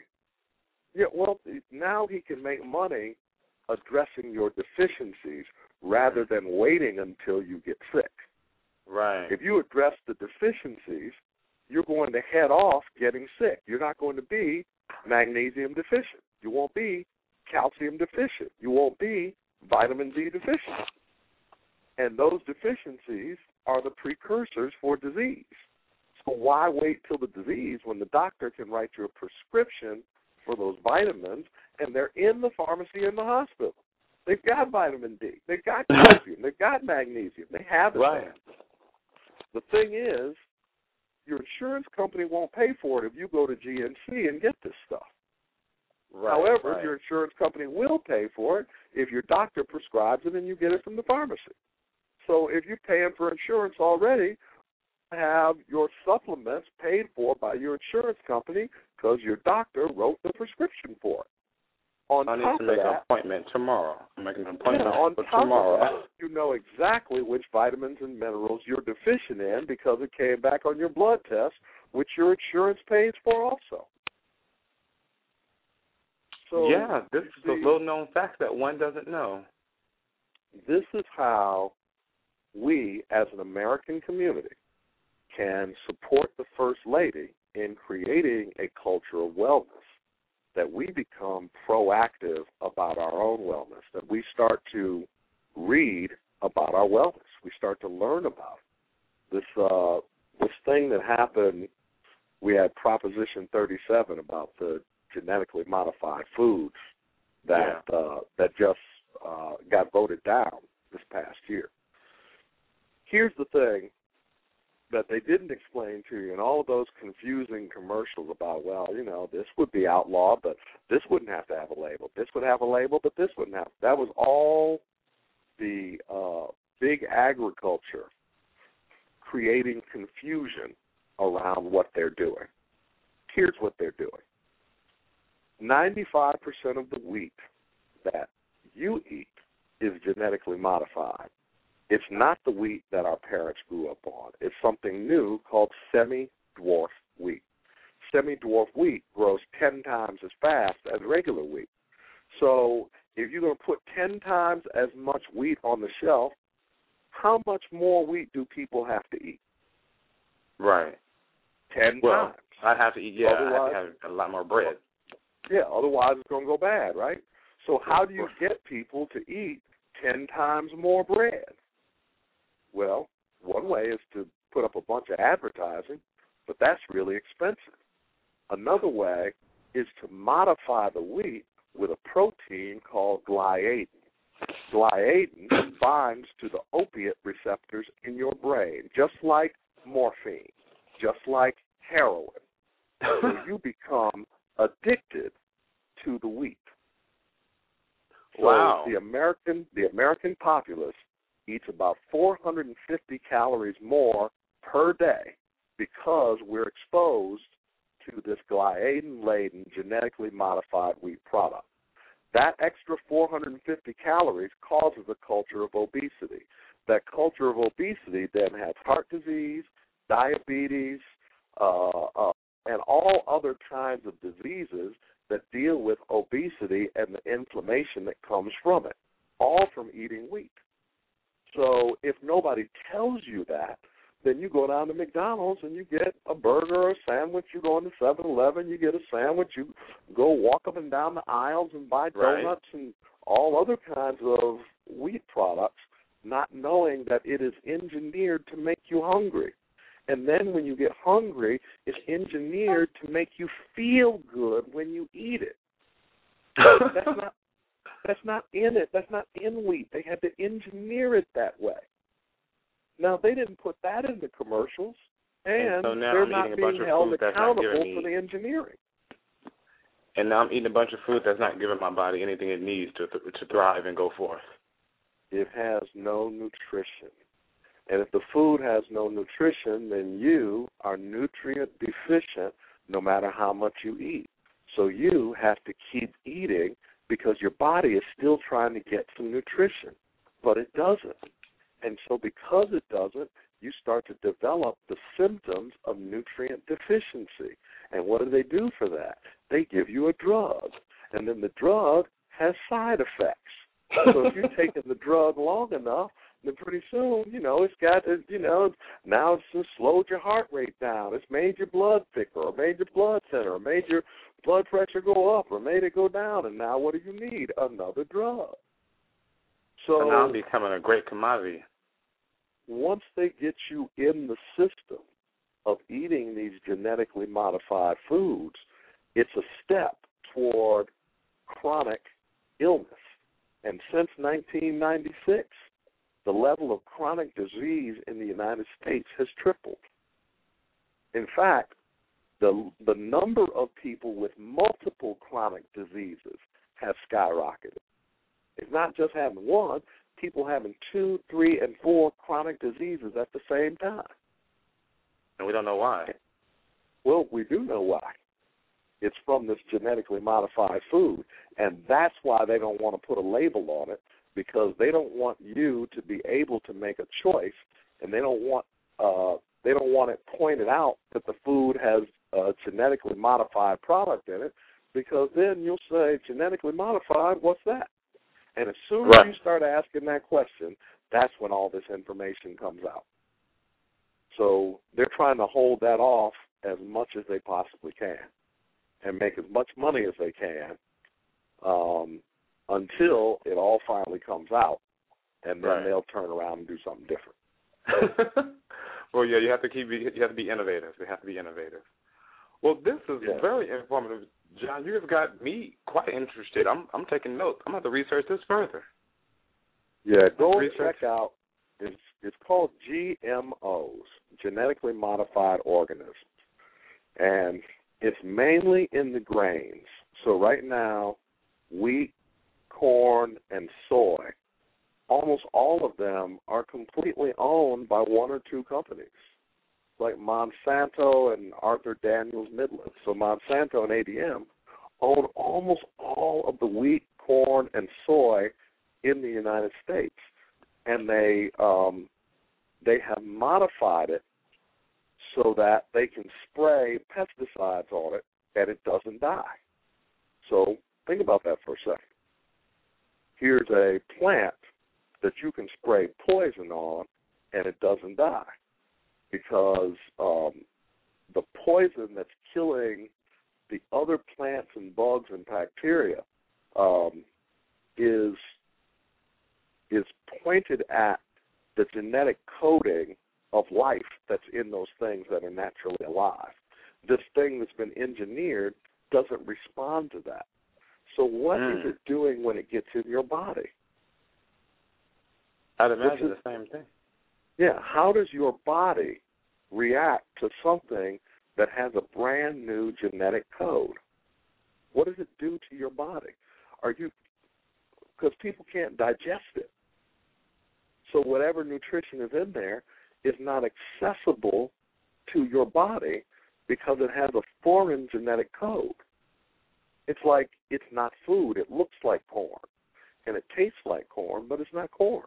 Speaker 7: now he can make money addressing your deficiencies rather than waiting until you get sick.
Speaker 3: Right.
Speaker 7: If you address the deficiencies, you're going to head off getting sick. You're not going to be magnesium deficient. You won't be calcium deficient. You won't be vitamin D deficient. And those deficiencies are the precursors for disease. So why wait till the disease when the doctor can write you a prescription for those vitamins, and they're in the pharmacy in the hospital? They've got vitamin D. They've got calcium. They've got magnesium. They have it.
Speaker 3: Right.
Speaker 7: The thing is, your insurance company won't pay for it if you go to GNC and get this stuff.
Speaker 3: Right,
Speaker 7: However, your insurance company will pay for it if your doctor prescribes it and you get it from the pharmacy. So if you're paying for insurance already, have your supplements paid for by your insurance company because your doctor wrote the prescription for it.
Speaker 3: I need to make an appointment tomorrow. I'm making an appointment for
Speaker 7: tomorrow.
Speaker 3: tomorrow.
Speaker 7: You know exactly which vitamins and minerals you're deficient in because it came back on your blood test, which your insurance pays for also. So
Speaker 3: this is a little-known fact that one doesn't know.
Speaker 7: This is how we, as an American community, can support the First Lady in creating a culture of wellness, that we become proactive about our own wellness, that we start to read about our wellness. We start to learn about it. This thing that happened, we had Proposition 37 about the genetically modified foods that just got voted down this past year. Here's the thing that they didn't explain to you in all of those confusing commercials about, well, you know, this would be outlawed, but this wouldn't have to have a label. This would have a label, but this wouldn't have. That was all the big agriculture creating confusion around what they're doing. Here's what they're doing. 95% of the wheat that you eat is genetically modified. It's not the wheat that our parents grew up on. It's something new called semi-dwarf wheat. Semi-dwarf wheat grows 10 times as fast as regular wheat. So if you're going to put 10 times as much wheat on the shelf, how much more wheat do people have to eat?
Speaker 3: Right.
Speaker 7: 10
Speaker 3: well,
Speaker 7: times.
Speaker 3: I'd have to eat, I have to have a lot more bread.
Speaker 7: Yeah, otherwise it's going to go bad, right? So how do you get people to eat 10 times more bread? Well, one way is to put up a bunch of advertising, but that's really expensive. Another way is to modify the wheat with a protein called gliadin. Gliadin binds to the opiate receptors in your brain, just like morphine, just like heroin. So you become addicted to the wheat. So
Speaker 3: wow.
Speaker 7: The American populace eats about 450 calories more per day because we're exposed to this gliadin-laden, genetically modified wheat product. That extra 450 calories causes a culture of obesity. That culture of obesity then has heart disease, diabetes, and all other kinds of diseases that deal with obesity and the inflammation that comes from it, all from eating wheat. So if nobody tells you that, then you go down to McDonald's and you get a burger or a sandwich. You go into 7-Eleven, you get a sandwich. You go walk up and down the aisles and buy donuts and all other kinds of wheat products, not knowing that it is engineered to make you hungry. And then when you get hungry, it's engineered to make you feel good when you eat it. That's not in it. That's not in wheat. They had to engineer it that way. Now, they didn't put that in the commercials, and
Speaker 3: so now
Speaker 7: they're
Speaker 3: I'm
Speaker 7: not
Speaker 3: eating a bunch
Speaker 7: being
Speaker 3: of
Speaker 7: held
Speaker 3: food that's not
Speaker 7: accountable
Speaker 3: giving me,
Speaker 7: for the engineering.
Speaker 3: And now I'm eating a bunch of food that's not giving my body anything it needs to thrive and go forth.
Speaker 7: It has no nutrition. And if the food has no nutrition, then you are nutrient deficient no matter how much you eat. So you have to keep eating because your body is still trying to get some nutrition, but it doesn't. And so because it doesn't, you start to develop the symptoms of nutrient deficiency. And what do they do for that? They give you a drug, and then the drug has side effects. So if you're taking the drug long enough, then pretty soon, it's got, now it's just slowed your heart rate down. It's made your blood thicker, or made your blood thinner, or made your blood pressure go up, or made it go down. And now what do you need? Another drug. So
Speaker 3: now I'm becoming a great commodity.
Speaker 7: Once they get you in the system of eating these genetically modified foods, it's a step toward chronic illness. And since 1996, the level of chronic disease in the United States has tripled. In fact, the number of people with multiple chronic diseases has skyrocketed. It's not just having one, people having 2, 3, and 4 chronic diseases at the same time.
Speaker 3: And we don't know why.
Speaker 7: Well, we do know why. It's from this genetically modified food, and that's why they don't want to put a label on it, because they don't want you to be able to make a choice, and they don't want it pointed out that the food has a genetically modified product in it, because then you'll say, genetically modified, what's that? And as soon as you start asking that question, that's when all this information comes out. So they're trying to hold that off as much as they possibly can and make as much money as they can until it all finally comes out, and then they'll turn around and do something different.
Speaker 3: Well, yeah, you have to be innovative. They have to be innovative. Well, this is very informative, John. You have got me quite interested. I'm taking notes. I'm going to have to research this further.
Speaker 7: Yeah, go and check out. It's called GMOs, genetically modified organisms, and it's mainly in the grains. So right now, wheat, corn, and soy, almost all of them are completely owned by one or two companies, like Monsanto and Arthur Daniels Midland. So Monsanto and ADM own almost all of the wheat, corn, and soy in the United States, and they have modified it so that they can spray pesticides on it and it doesn't die. So think about that for a second. Here's a plant that you can spray poison on and it doesn't die because the poison that's killing the other plants and bugs and bacteria is pointed at the genetic coding of life that's in those things that are naturally alive. This thing that's been engineered doesn't respond to that. So what is it doing when it gets in your body?
Speaker 3: I'd imagine the same thing.
Speaker 7: Yeah, how does your body react to something that has a brand new genetic code? What does it do to your body? Because people can't digest it. So whatever nutrition is in there is not accessible to your body because it has a foreign genetic code. It's like it's not food. It looks like corn, and it tastes like corn, but it's not corn.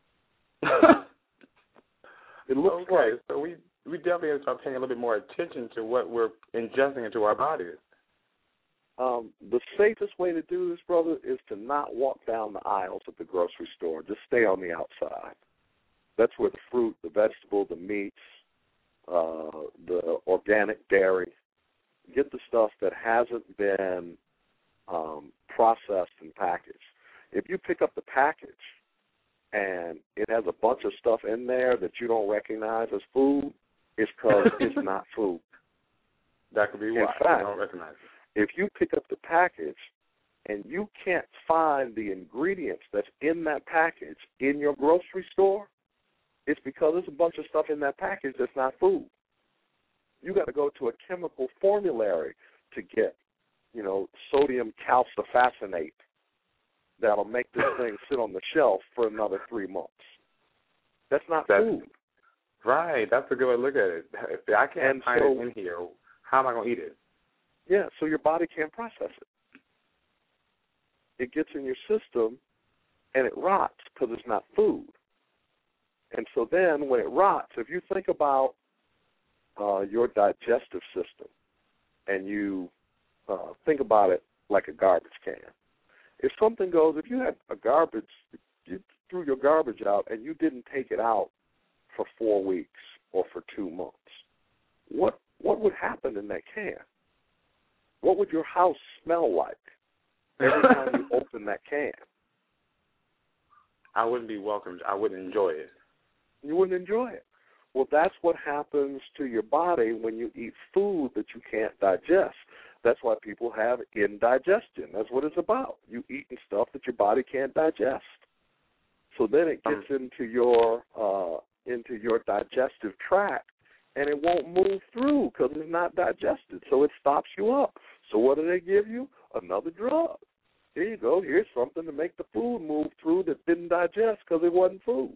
Speaker 7: It looks like.
Speaker 3: So we definitely have to start paying a little bit more attention to what we're ingesting into our bodies.
Speaker 7: The safest way to do this, brother, is to not walk down the aisles at the grocery store. Just stay on the outside. That's where the fruit, the vegetable, the meats, the organic dairy, get the stuff that hasn't been processed and packaged. If you pick up the package and it has a bunch of stuff in there that you don't recognize as food, it's because it's not food.
Speaker 3: That could be why I don't recognize it.
Speaker 7: If you pick up the package and you can't find the ingredients that's in that package in your grocery store, it's because there's a bunch of stuff in that package that's not food. You got to go to a chemical formulary to get, sodium calcifacinate that'll make this thing sit on the shelf for another 3 months. That's not food.
Speaker 3: Right. That's a good way to look at it. If I can't find it in here, how am I going to eat it?
Speaker 7: Yeah, so your body can't process it. It gets in your system, and it rots because it's not food. And so then when it rots, if you think about your digestive system and you think about it like a garbage can, if something goes, if you had you threw your garbage out and you didn't take it out for 4 weeks or for 2 months, what would happen in that can? What would your house smell like every time you open that can?
Speaker 3: I wouldn't be welcomed. I wouldn't enjoy it.
Speaker 7: You wouldn't enjoy it. Well, that's what happens to your body when you eat food that you can't digest. That's why people have indigestion. That's what it's about. You eating stuff that your body can't digest. So then it gets into your digestive tract, and it won't move through because it's not digested. So it stops you up. So what do they give you? Another drug. Here you go. Here's something to make the food move through that didn't digest because it wasn't food.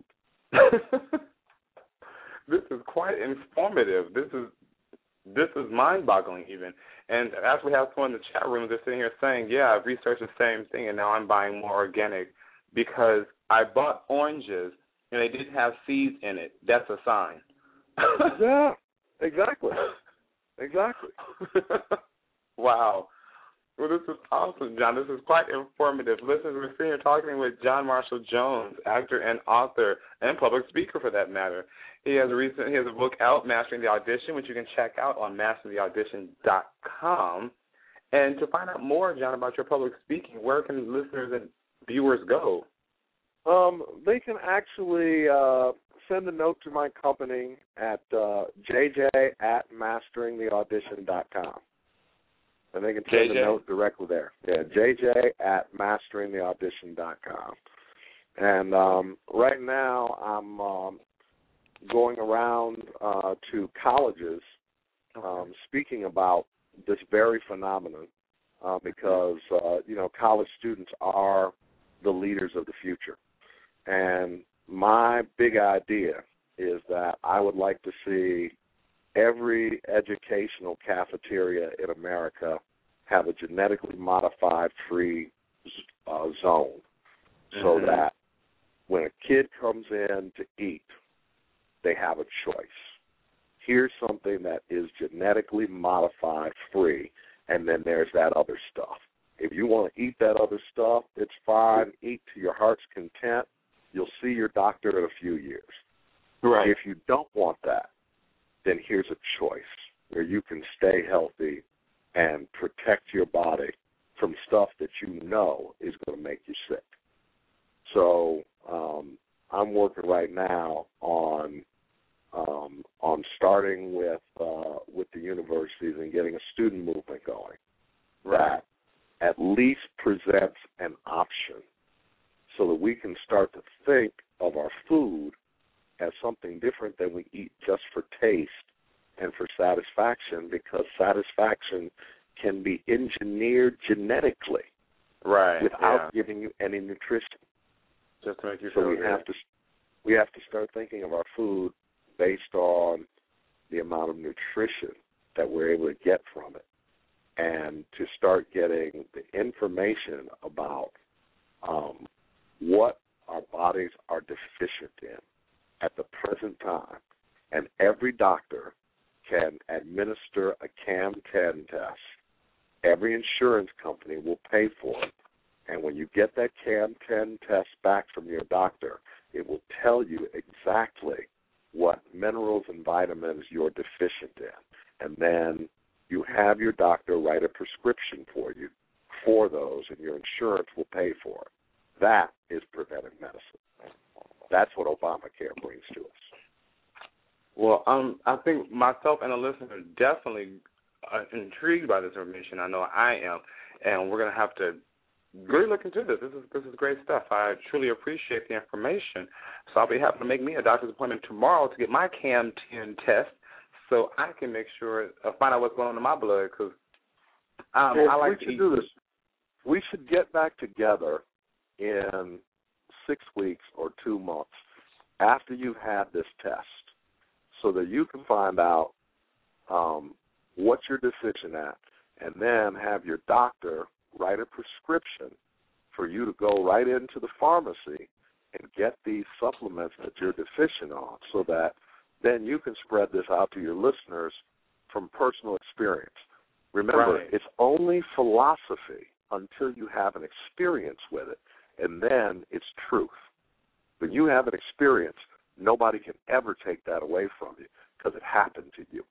Speaker 3: This is quite informative. This is mind-boggling even. And as we have someone in the chat room, they're sitting here saying, yeah, I've researched the same thing, and now I'm buying more organic because I bought oranges, and they didn't have seeds in it. That's a sign.
Speaker 7: Yeah, exactly. Exactly.
Speaker 3: Wow. Well, this is awesome, John. This is quite informative. Listeners, we're sitting here talking with John Marshall Jones, actor and author and public speaker for that matter. He has a book out, Mastering the Audition, which you can check out on masteringtheaudition.com. And to find out more, John, about your public speaking, where can listeners and viewers go?
Speaker 7: They can actually send a note to my company at jj@masteringtheaudition.com. And they can send a note directly there. Yeah, jj@masteringtheaudition.com. And right now I'm going around to colleges speaking about this very phenomenon because, college students are the leaders of the future. And my big idea is that I would like to see every educational cafeteria in America have a genetically modified free zone so that when a kid comes in to eat, they have a choice. Here's something that is genetically modified free, and then there's that other stuff. If you want to eat that other stuff, it's fine. Eat to your heart's content. You'll see your doctor in a few years.
Speaker 3: Right.
Speaker 7: If you don't want that, then here's a choice where you can stay healthy and protect your body from stuff that you know is going to make you sick. So I'm working right now on starting with the universities and getting a student movement going that at least presents an option so that we can start to think of our food as something different than we eat just for taste and for satisfaction, because satisfaction can be engineered genetically without giving you any nutrition.
Speaker 3: Just to make you
Speaker 7: so
Speaker 3: feel
Speaker 7: we have to start thinking of our food based on the amount of nutrition that we're able to get from it, and to start getting the information about what our bodies are deficient in at the present time. And every doctor can administer a CAM-10 test. Every insurance company will pay for it. And when you get that CAM-10 test back from your doctor, it will tell you exactly what minerals and vitamins you're deficient in. And then you have your doctor write a prescription for you for those, and your insurance will pay for it. That is preventive medicine. That's what Obamacare brings to us.
Speaker 3: Well, I think myself and the listeners are definitely intrigued by this information. I know I am, and we're going to have to really look into this. This is great stuff. I truly appreciate the information. So I'll be happy to make me a doctor's appointment tomorrow to get my CAM-10 test so I can make sure, find out what's going on in my blood, because I like to eat.
Speaker 7: Do this. We should get back together in 6 weeks or 2 months after you've had this test, so that you can find out what you're deficient at, and then have your doctor write a prescription for you to go right into the pharmacy and get these supplements that you're deficient on, so that then you can spread this out to your listeners from personal experience. Remember, it's only philosophy until you have an experience with it, and then it's truth. When you have an experience, nobody can ever take that away from you because it happened to you.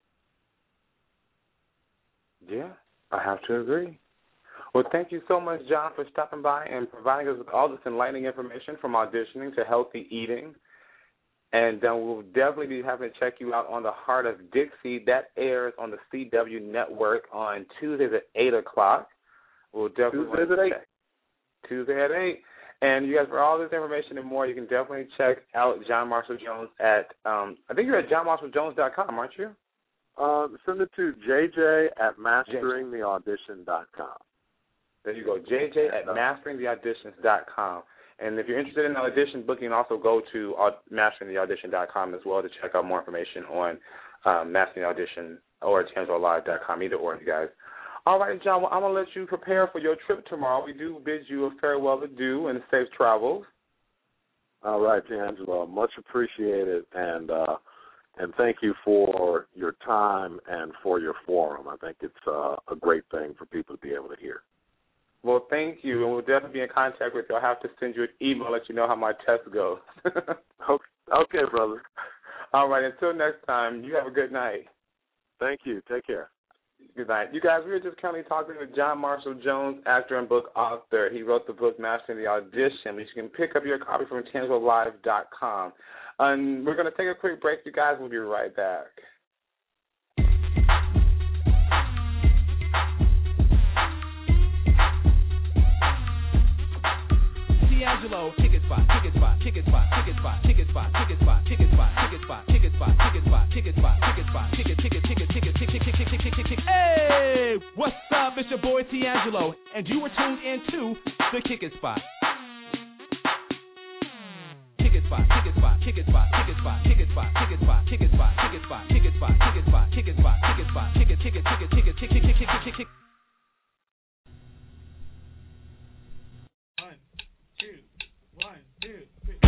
Speaker 3: Yeah, I have to agree. Well, thank you so much, John, for stopping by and providing us with all this enlightening information from auditioning to healthy eating. And we'll definitely be having to check you out on The Heart of Dixie. That airs on the CW network on Tuesdays at 8 o'clock. We'll definitely Tuesday at 8. And you guys, for all this information and more, you can definitely check out John Marshall Jones at, I think you're at johnmarshalljones.com, aren't you?
Speaker 7: Send it to JJ at masteringtheaudition.com.
Speaker 3: There you go, JJ at masteringtheauditions.com. And if you're interested in the audition booking, also go to masteringtheaudition.com as well to check out more information on Mastering the Audition or TiangeloLive.com, either or, you guys. All right, John, well, I'm going to let you prepare for your trip tomorrow. We do bid you a farewell adieu and safe travels.
Speaker 7: All right, D'Angelo, much appreciated, and thank you for your time and for your forum. I think it's a great thing for people to be able to hear.
Speaker 3: Well, thank you, and we'll definitely be in contact with you. I'll have to send you an email, let you know how my test goes.
Speaker 7: Okay, brother.
Speaker 3: All right, until next time, you have a good night.
Speaker 7: Thank you. Take care.
Speaker 3: Good night. You guys, we were just currently talking to John Marshall Jones, actor and book author. He wrote the book Mastering the Audition, which you can pick up your copy from TiangeloLive.com. And we're going to take a quick break, you guys. We'll be right back.
Speaker 2: D'Angelo, Ticket Spot. Hey, what's up? It's your boy D'Angelo, and you were tuned into The Kickin' Spot. Kickin' Spot, Kickin' Spot, Kickin' Spot, Kickin' Spot, Kickin' Spot, Kickin' Spot, Kickin' Spot, Kickin' Spot, Kickin' Spot, Kickin' Spot, Kickin' Spot, Kickin' Spot, Kickin' Kickin' Kickin' Kickin' Kickin' Kickin' Kickin'
Speaker 8: 1, 2, 1, 2, 3.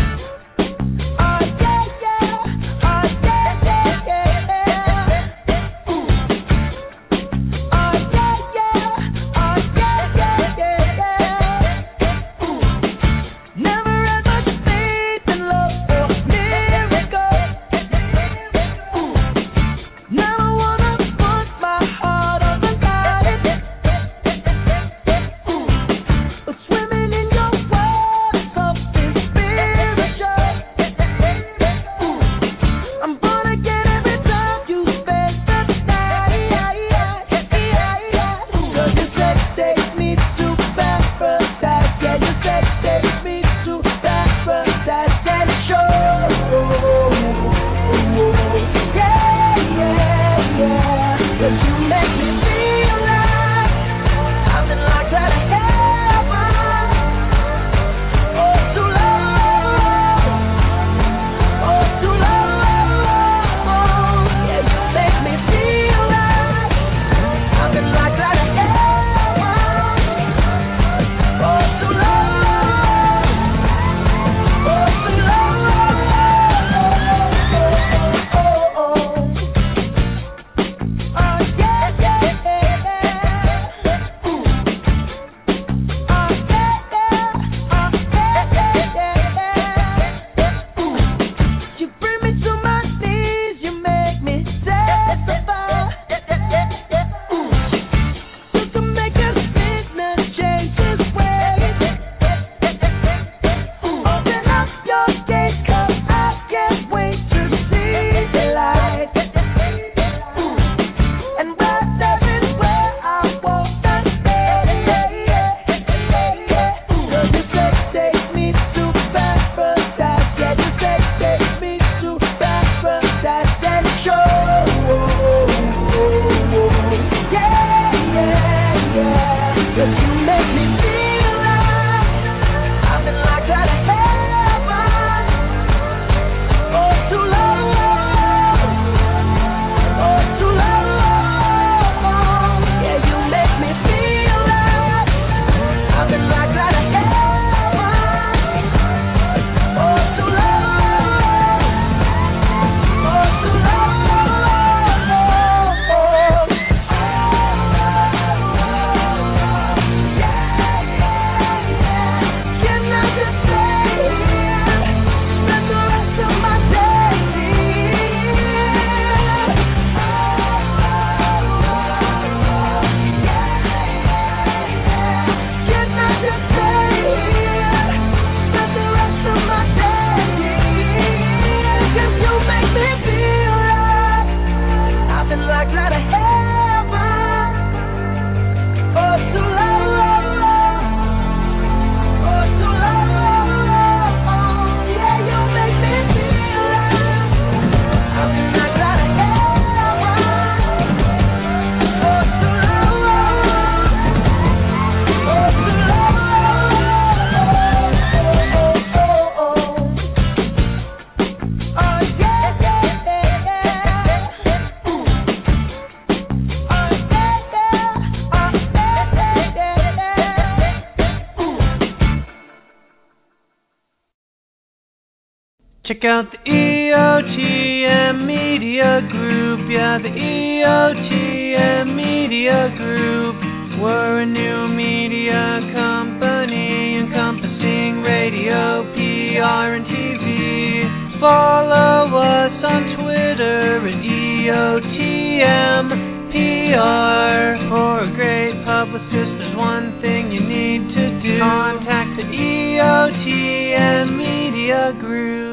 Speaker 4: Check out the EOTM Media Group, yeah, the EOTM Media Group. We're a new media company encompassing radio, PR, and TV. Follow us on Twitter at EOTM PR. For a great publicist, there's one thing you need to do. Contact the EOTM Media Group.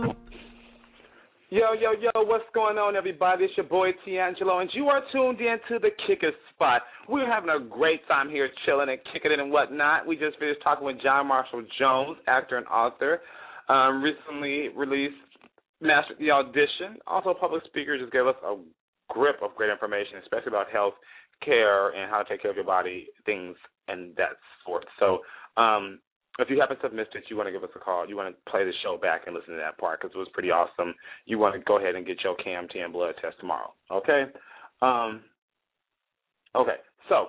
Speaker 3: Yo, what's going on, everybody? It's your boy, D'Angelo, and you are tuned in to The Kickin' Spot. We're having a great time here chilling and kicking it and whatnot. We just finished talking with John Marshall Jones, actor and author, recently released Mastered the Audition. Also, a public speaker just gave us a grip of great information, especially about health care and how to take care of your body, things and that sort. So if you happen to have missed it, you want to give us a call. You want to play the show back and listen to that part because it was pretty awesome. You want to go ahead and get your CAM-10 blood test tomorrow, okay? Okay, so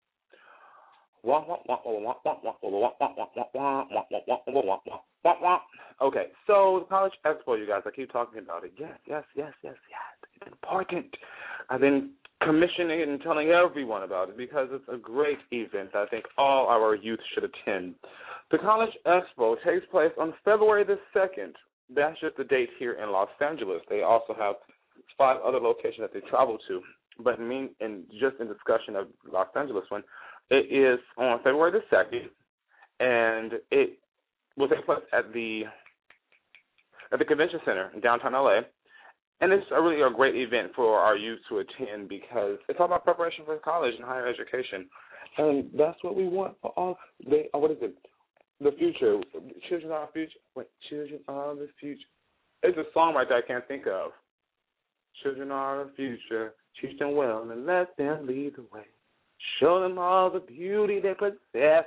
Speaker 3: okay, so the College Expo, you guys, I keep talking about it. Yes. It's important. I've been commissioning it and telling everyone about it because it's a great event I think all our youth should attend. The College Expo takes place on February the 2nd. That's just the date here in Los Angeles. They also have 5 other locations that they travel to. But just in discussion of Los Angeles one, it is on February the 2nd, and it will take place at the Convention Center in downtown LA. And it's really a great event for our youth to attend because it's all about preparation for college and higher education. And that's what we want for all. The future. Children are the future. Wait, children are the future. It's a song right there I can't think of. Children are the future. Teach them well and let them lead the way. Show them all the beauty they possess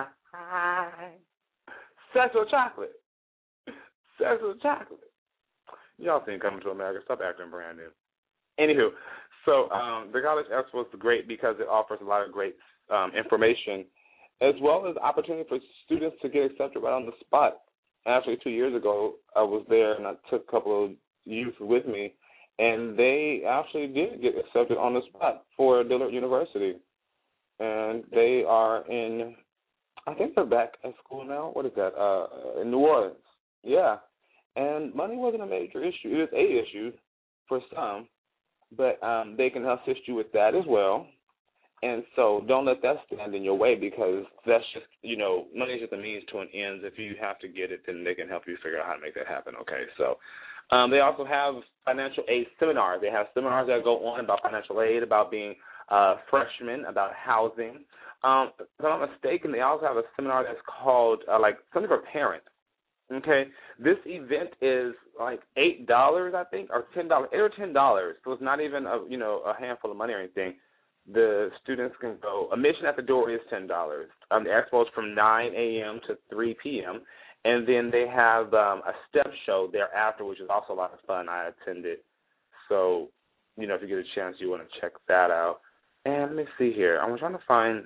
Speaker 3: inside. Sexual chocolate. Sexual chocolate. Y'all think Coming to America. Stop acting brand new. Anywho, so the College Expo is great because it offers a lot of great information as well as opportunity for students to get accepted right on the spot. Actually, 2 years ago, I was there and I took a couple of youth with me, and they actually did get accepted on the spot for Dillard University. And they are I think they're back at school now. What is that? In New Orleans. Yeah. And money wasn't a major issue. It is a issue for some, but they can assist you with that as well. And so don't let that stand in your way because that's just, money is just a means to an end. If you have to get it, then they can help you figure out how to make that happen, okay? So they also have financial aid seminars. They have seminars that go on about financial aid, about being freshmen, about housing. If I'm not mistaken, they also have a seminar that's called something for parents. Okay, this event is like $8, I think, or $10, $8 or $10. So it's not even a handful of money or anything. The students can go. Admission at the door is $10. The expo is from 9 a.m. to 3 p.m. And then they have a step show thereafter, which is also a lot of fun. I attended. So, if you get a chance, you want to check that out. And let me see here. I'm trying to find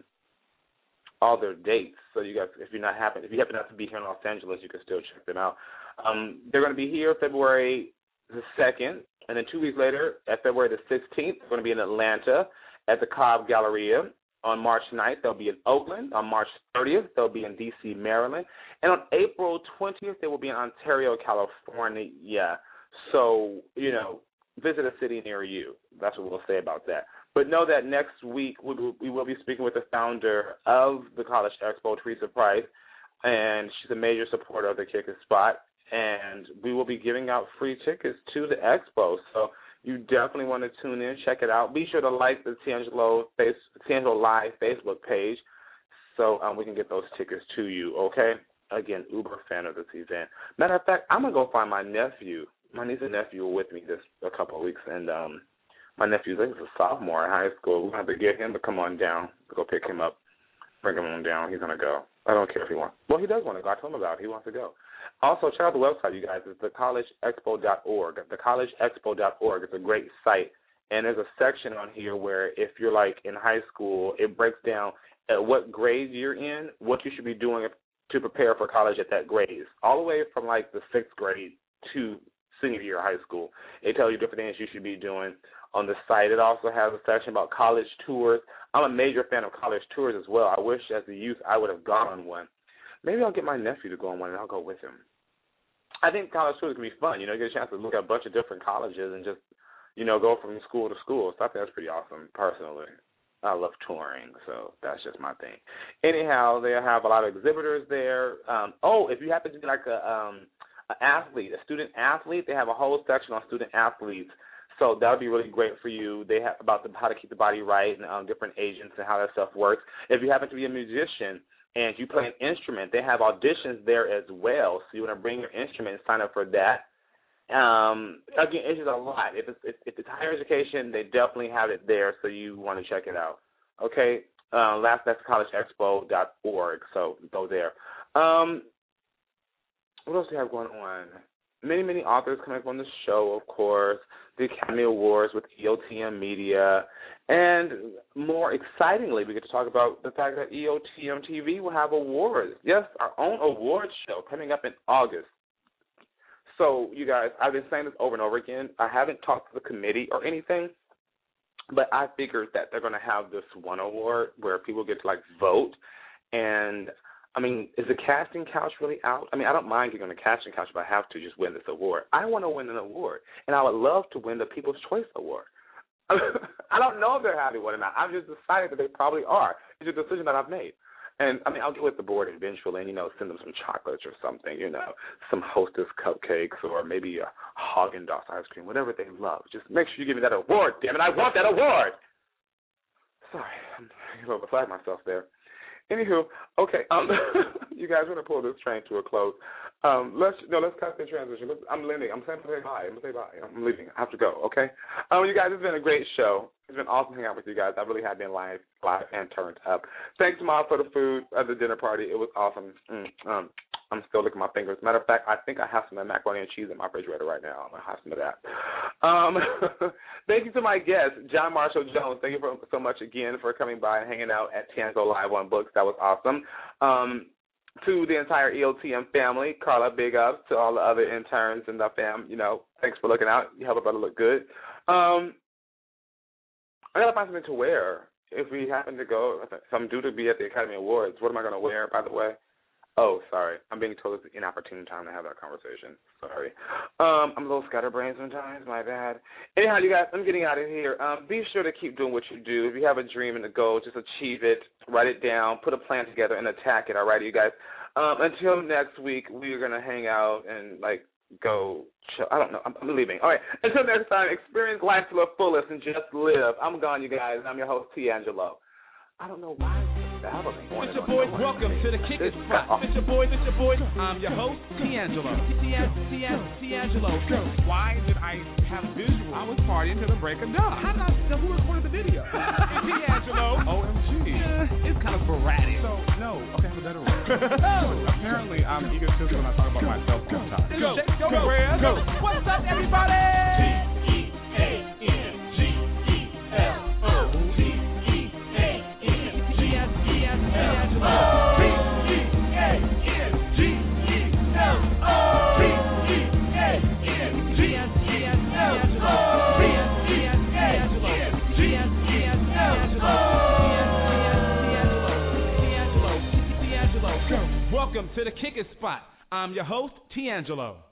Speaker 3: all their dates. So you guys, if you happen not to be here in Los Angeles, you can still check them out. They're going to be here February the 2nd, and then 2 weeks later, at February the 16th, they're going to be in Atlanta at the Cobb Galleria. On March 9th, they'll be in Oakland. On March 30th, they'll be in D.C., Maryland. And on April 20th, they will be in Ontario, California. Yeah. So, visit a city near you. That's what we'll say about that. But know that next week we will be speaking with the founder of the College Expo, Teresa Price, and she's a major supporter of the Kick It Spot. And we will be giving out free tickets to the expo. So you definitely want to tune in, check it out. Be sure to like the Tiangelo Live Facebook page so we can get those tickets to you, okay? Again, uber fan of this event. Matter of fact, I'm going to go find my nephew. My niece and nephew were with me this a couple of weeks, and my nephew's a sophomore in high school. We're going to have to get him to come on down, to go pick him up, bring him on down. He's going to go. I don't care if he wants. Well, he does want to go. I told him about it. He wants to go. Also, check out the website, you guys. It's thecollegeexpo.org. Thecollegeexpo.org. It's a great site. And there's a section on here where if you're, in high school, it breaks down at what grade you're in, what you should be doing to prepare for college at that grade. All the way from, the 6th grade to senior year of high school. It tells you different things you should be doing on the site. It also has a section about college tours. I'm a major fan of college tours as well. I wish as a youth I would have gone on one. Maybe I'll get my nephew to go on one and I'll go with him. I think college tours can be fun. You get a chance to look at a bunch of different colleges and just, go from school to school. So I think that's pretty awesome, personally. I love touring, so that's just my thing. Anyhow, they have a lot of exhibitors there. If you happen to be an athlete, a student athlete, they have a whole section on student athletes. So that would be really great for you. They have about how to keep the body right and different agents and how that stuff works. If you happen to be a musician and you play an instrument, they have auditions there as well. So you want to bring your instrument and sign up for that. Again, it's just a lot. If it's higher education, they definitely have it there, so you want to check it out. Okay, lastcollegeexpo.org. So go there. What else do we have going on? Many authors coming up on the show, of course. The Academy Awards with EOTM Media. And more excitingly, we get to talk about the fact that EOTM TV will have awards. Yes, our own awards show coming up in August. So, you guys, I've been saying this over and over again. I haven't talked to the committee or anything, but I figured that they're going to have this one award where people get to, like, vote. And, I mean, is the casting couch really out? I mean, I don't mind getting on the casting couch if I have to just win this award. I want to win an award, and I would love to win the People's Choice Award. I don't know if they're having one or not. I've just decided that they probably are. It's a decision that I've made. And, I mean, I'll get with the board eventually and, you know, send them some chocolates or something, you know, some Hostess cupcakes or maybe a Haagen-Dazs ice cream, whatever they love. Just make sure you give me that award, damn it. I want that award. Sorry, I'm a little beside myself there. Anywho, okay, you guys, we're going to pull this train to a close. Let's cut the transition. I'm leaving. I'm saying bye. I'm leaving. I have to go, okay? You guys, it's been a great show. It's been awesome hanging out with you guys. I really have been live and turned up. Thanks, Mom, for the food at the dinner party. It was awesome. I'm still licking my fingers. Matter of fact, I think I have some of that macaroni and cheese in my refrigerator right now. I'm going to have some of that. Thank you to my guest, John Marshall Jones. Thank you so much again for coming by and hanging out at Tiangelo Live on Books. That was awesome. To the entire EOTM family, Carla, big ups. To all the other interns and the fam, you know, thanks for looking out. You help a brother look good. I got to find something to wear. If we happen to go, if I'm due to be at the Academy Awards, what am I going to wear, by the way? Oh, sorry. I'm being told it's an inopportune time to have that conversation. Sorry. I'm a little scatterbrained sometimes. My bad. Anyhow, you guys, I'm getting out of here. Be sure to keep doing what you do. If you have a dream and a goal, just achieve it. Write it down. Put a plan together and attack it. All right, you guys? Until next week, we're going to hang out and, like, go chill. I don't know. I'm leaving. All right. Until next time, experience life to the fullest and just live. I'm gone, you guys. I'm your host, Tiangelo. I don't know why.
Speaker 2: It's your boys, welcome to the Kick It Spot. It's your boys, I'm your host, Tiangelo. Tiangelo. Why did I have visual? I was partying till the break of dawn. How did I know who recorded the video? Tiangelo. OMG. It's kind of sporadic. So, no. Okay, I have a better one. Apparently, I'm egotistical when I talk about myself sometimes. Go. What's up, everybody? Welcome to the Kick It Spot. I'm your host, Tiangelo.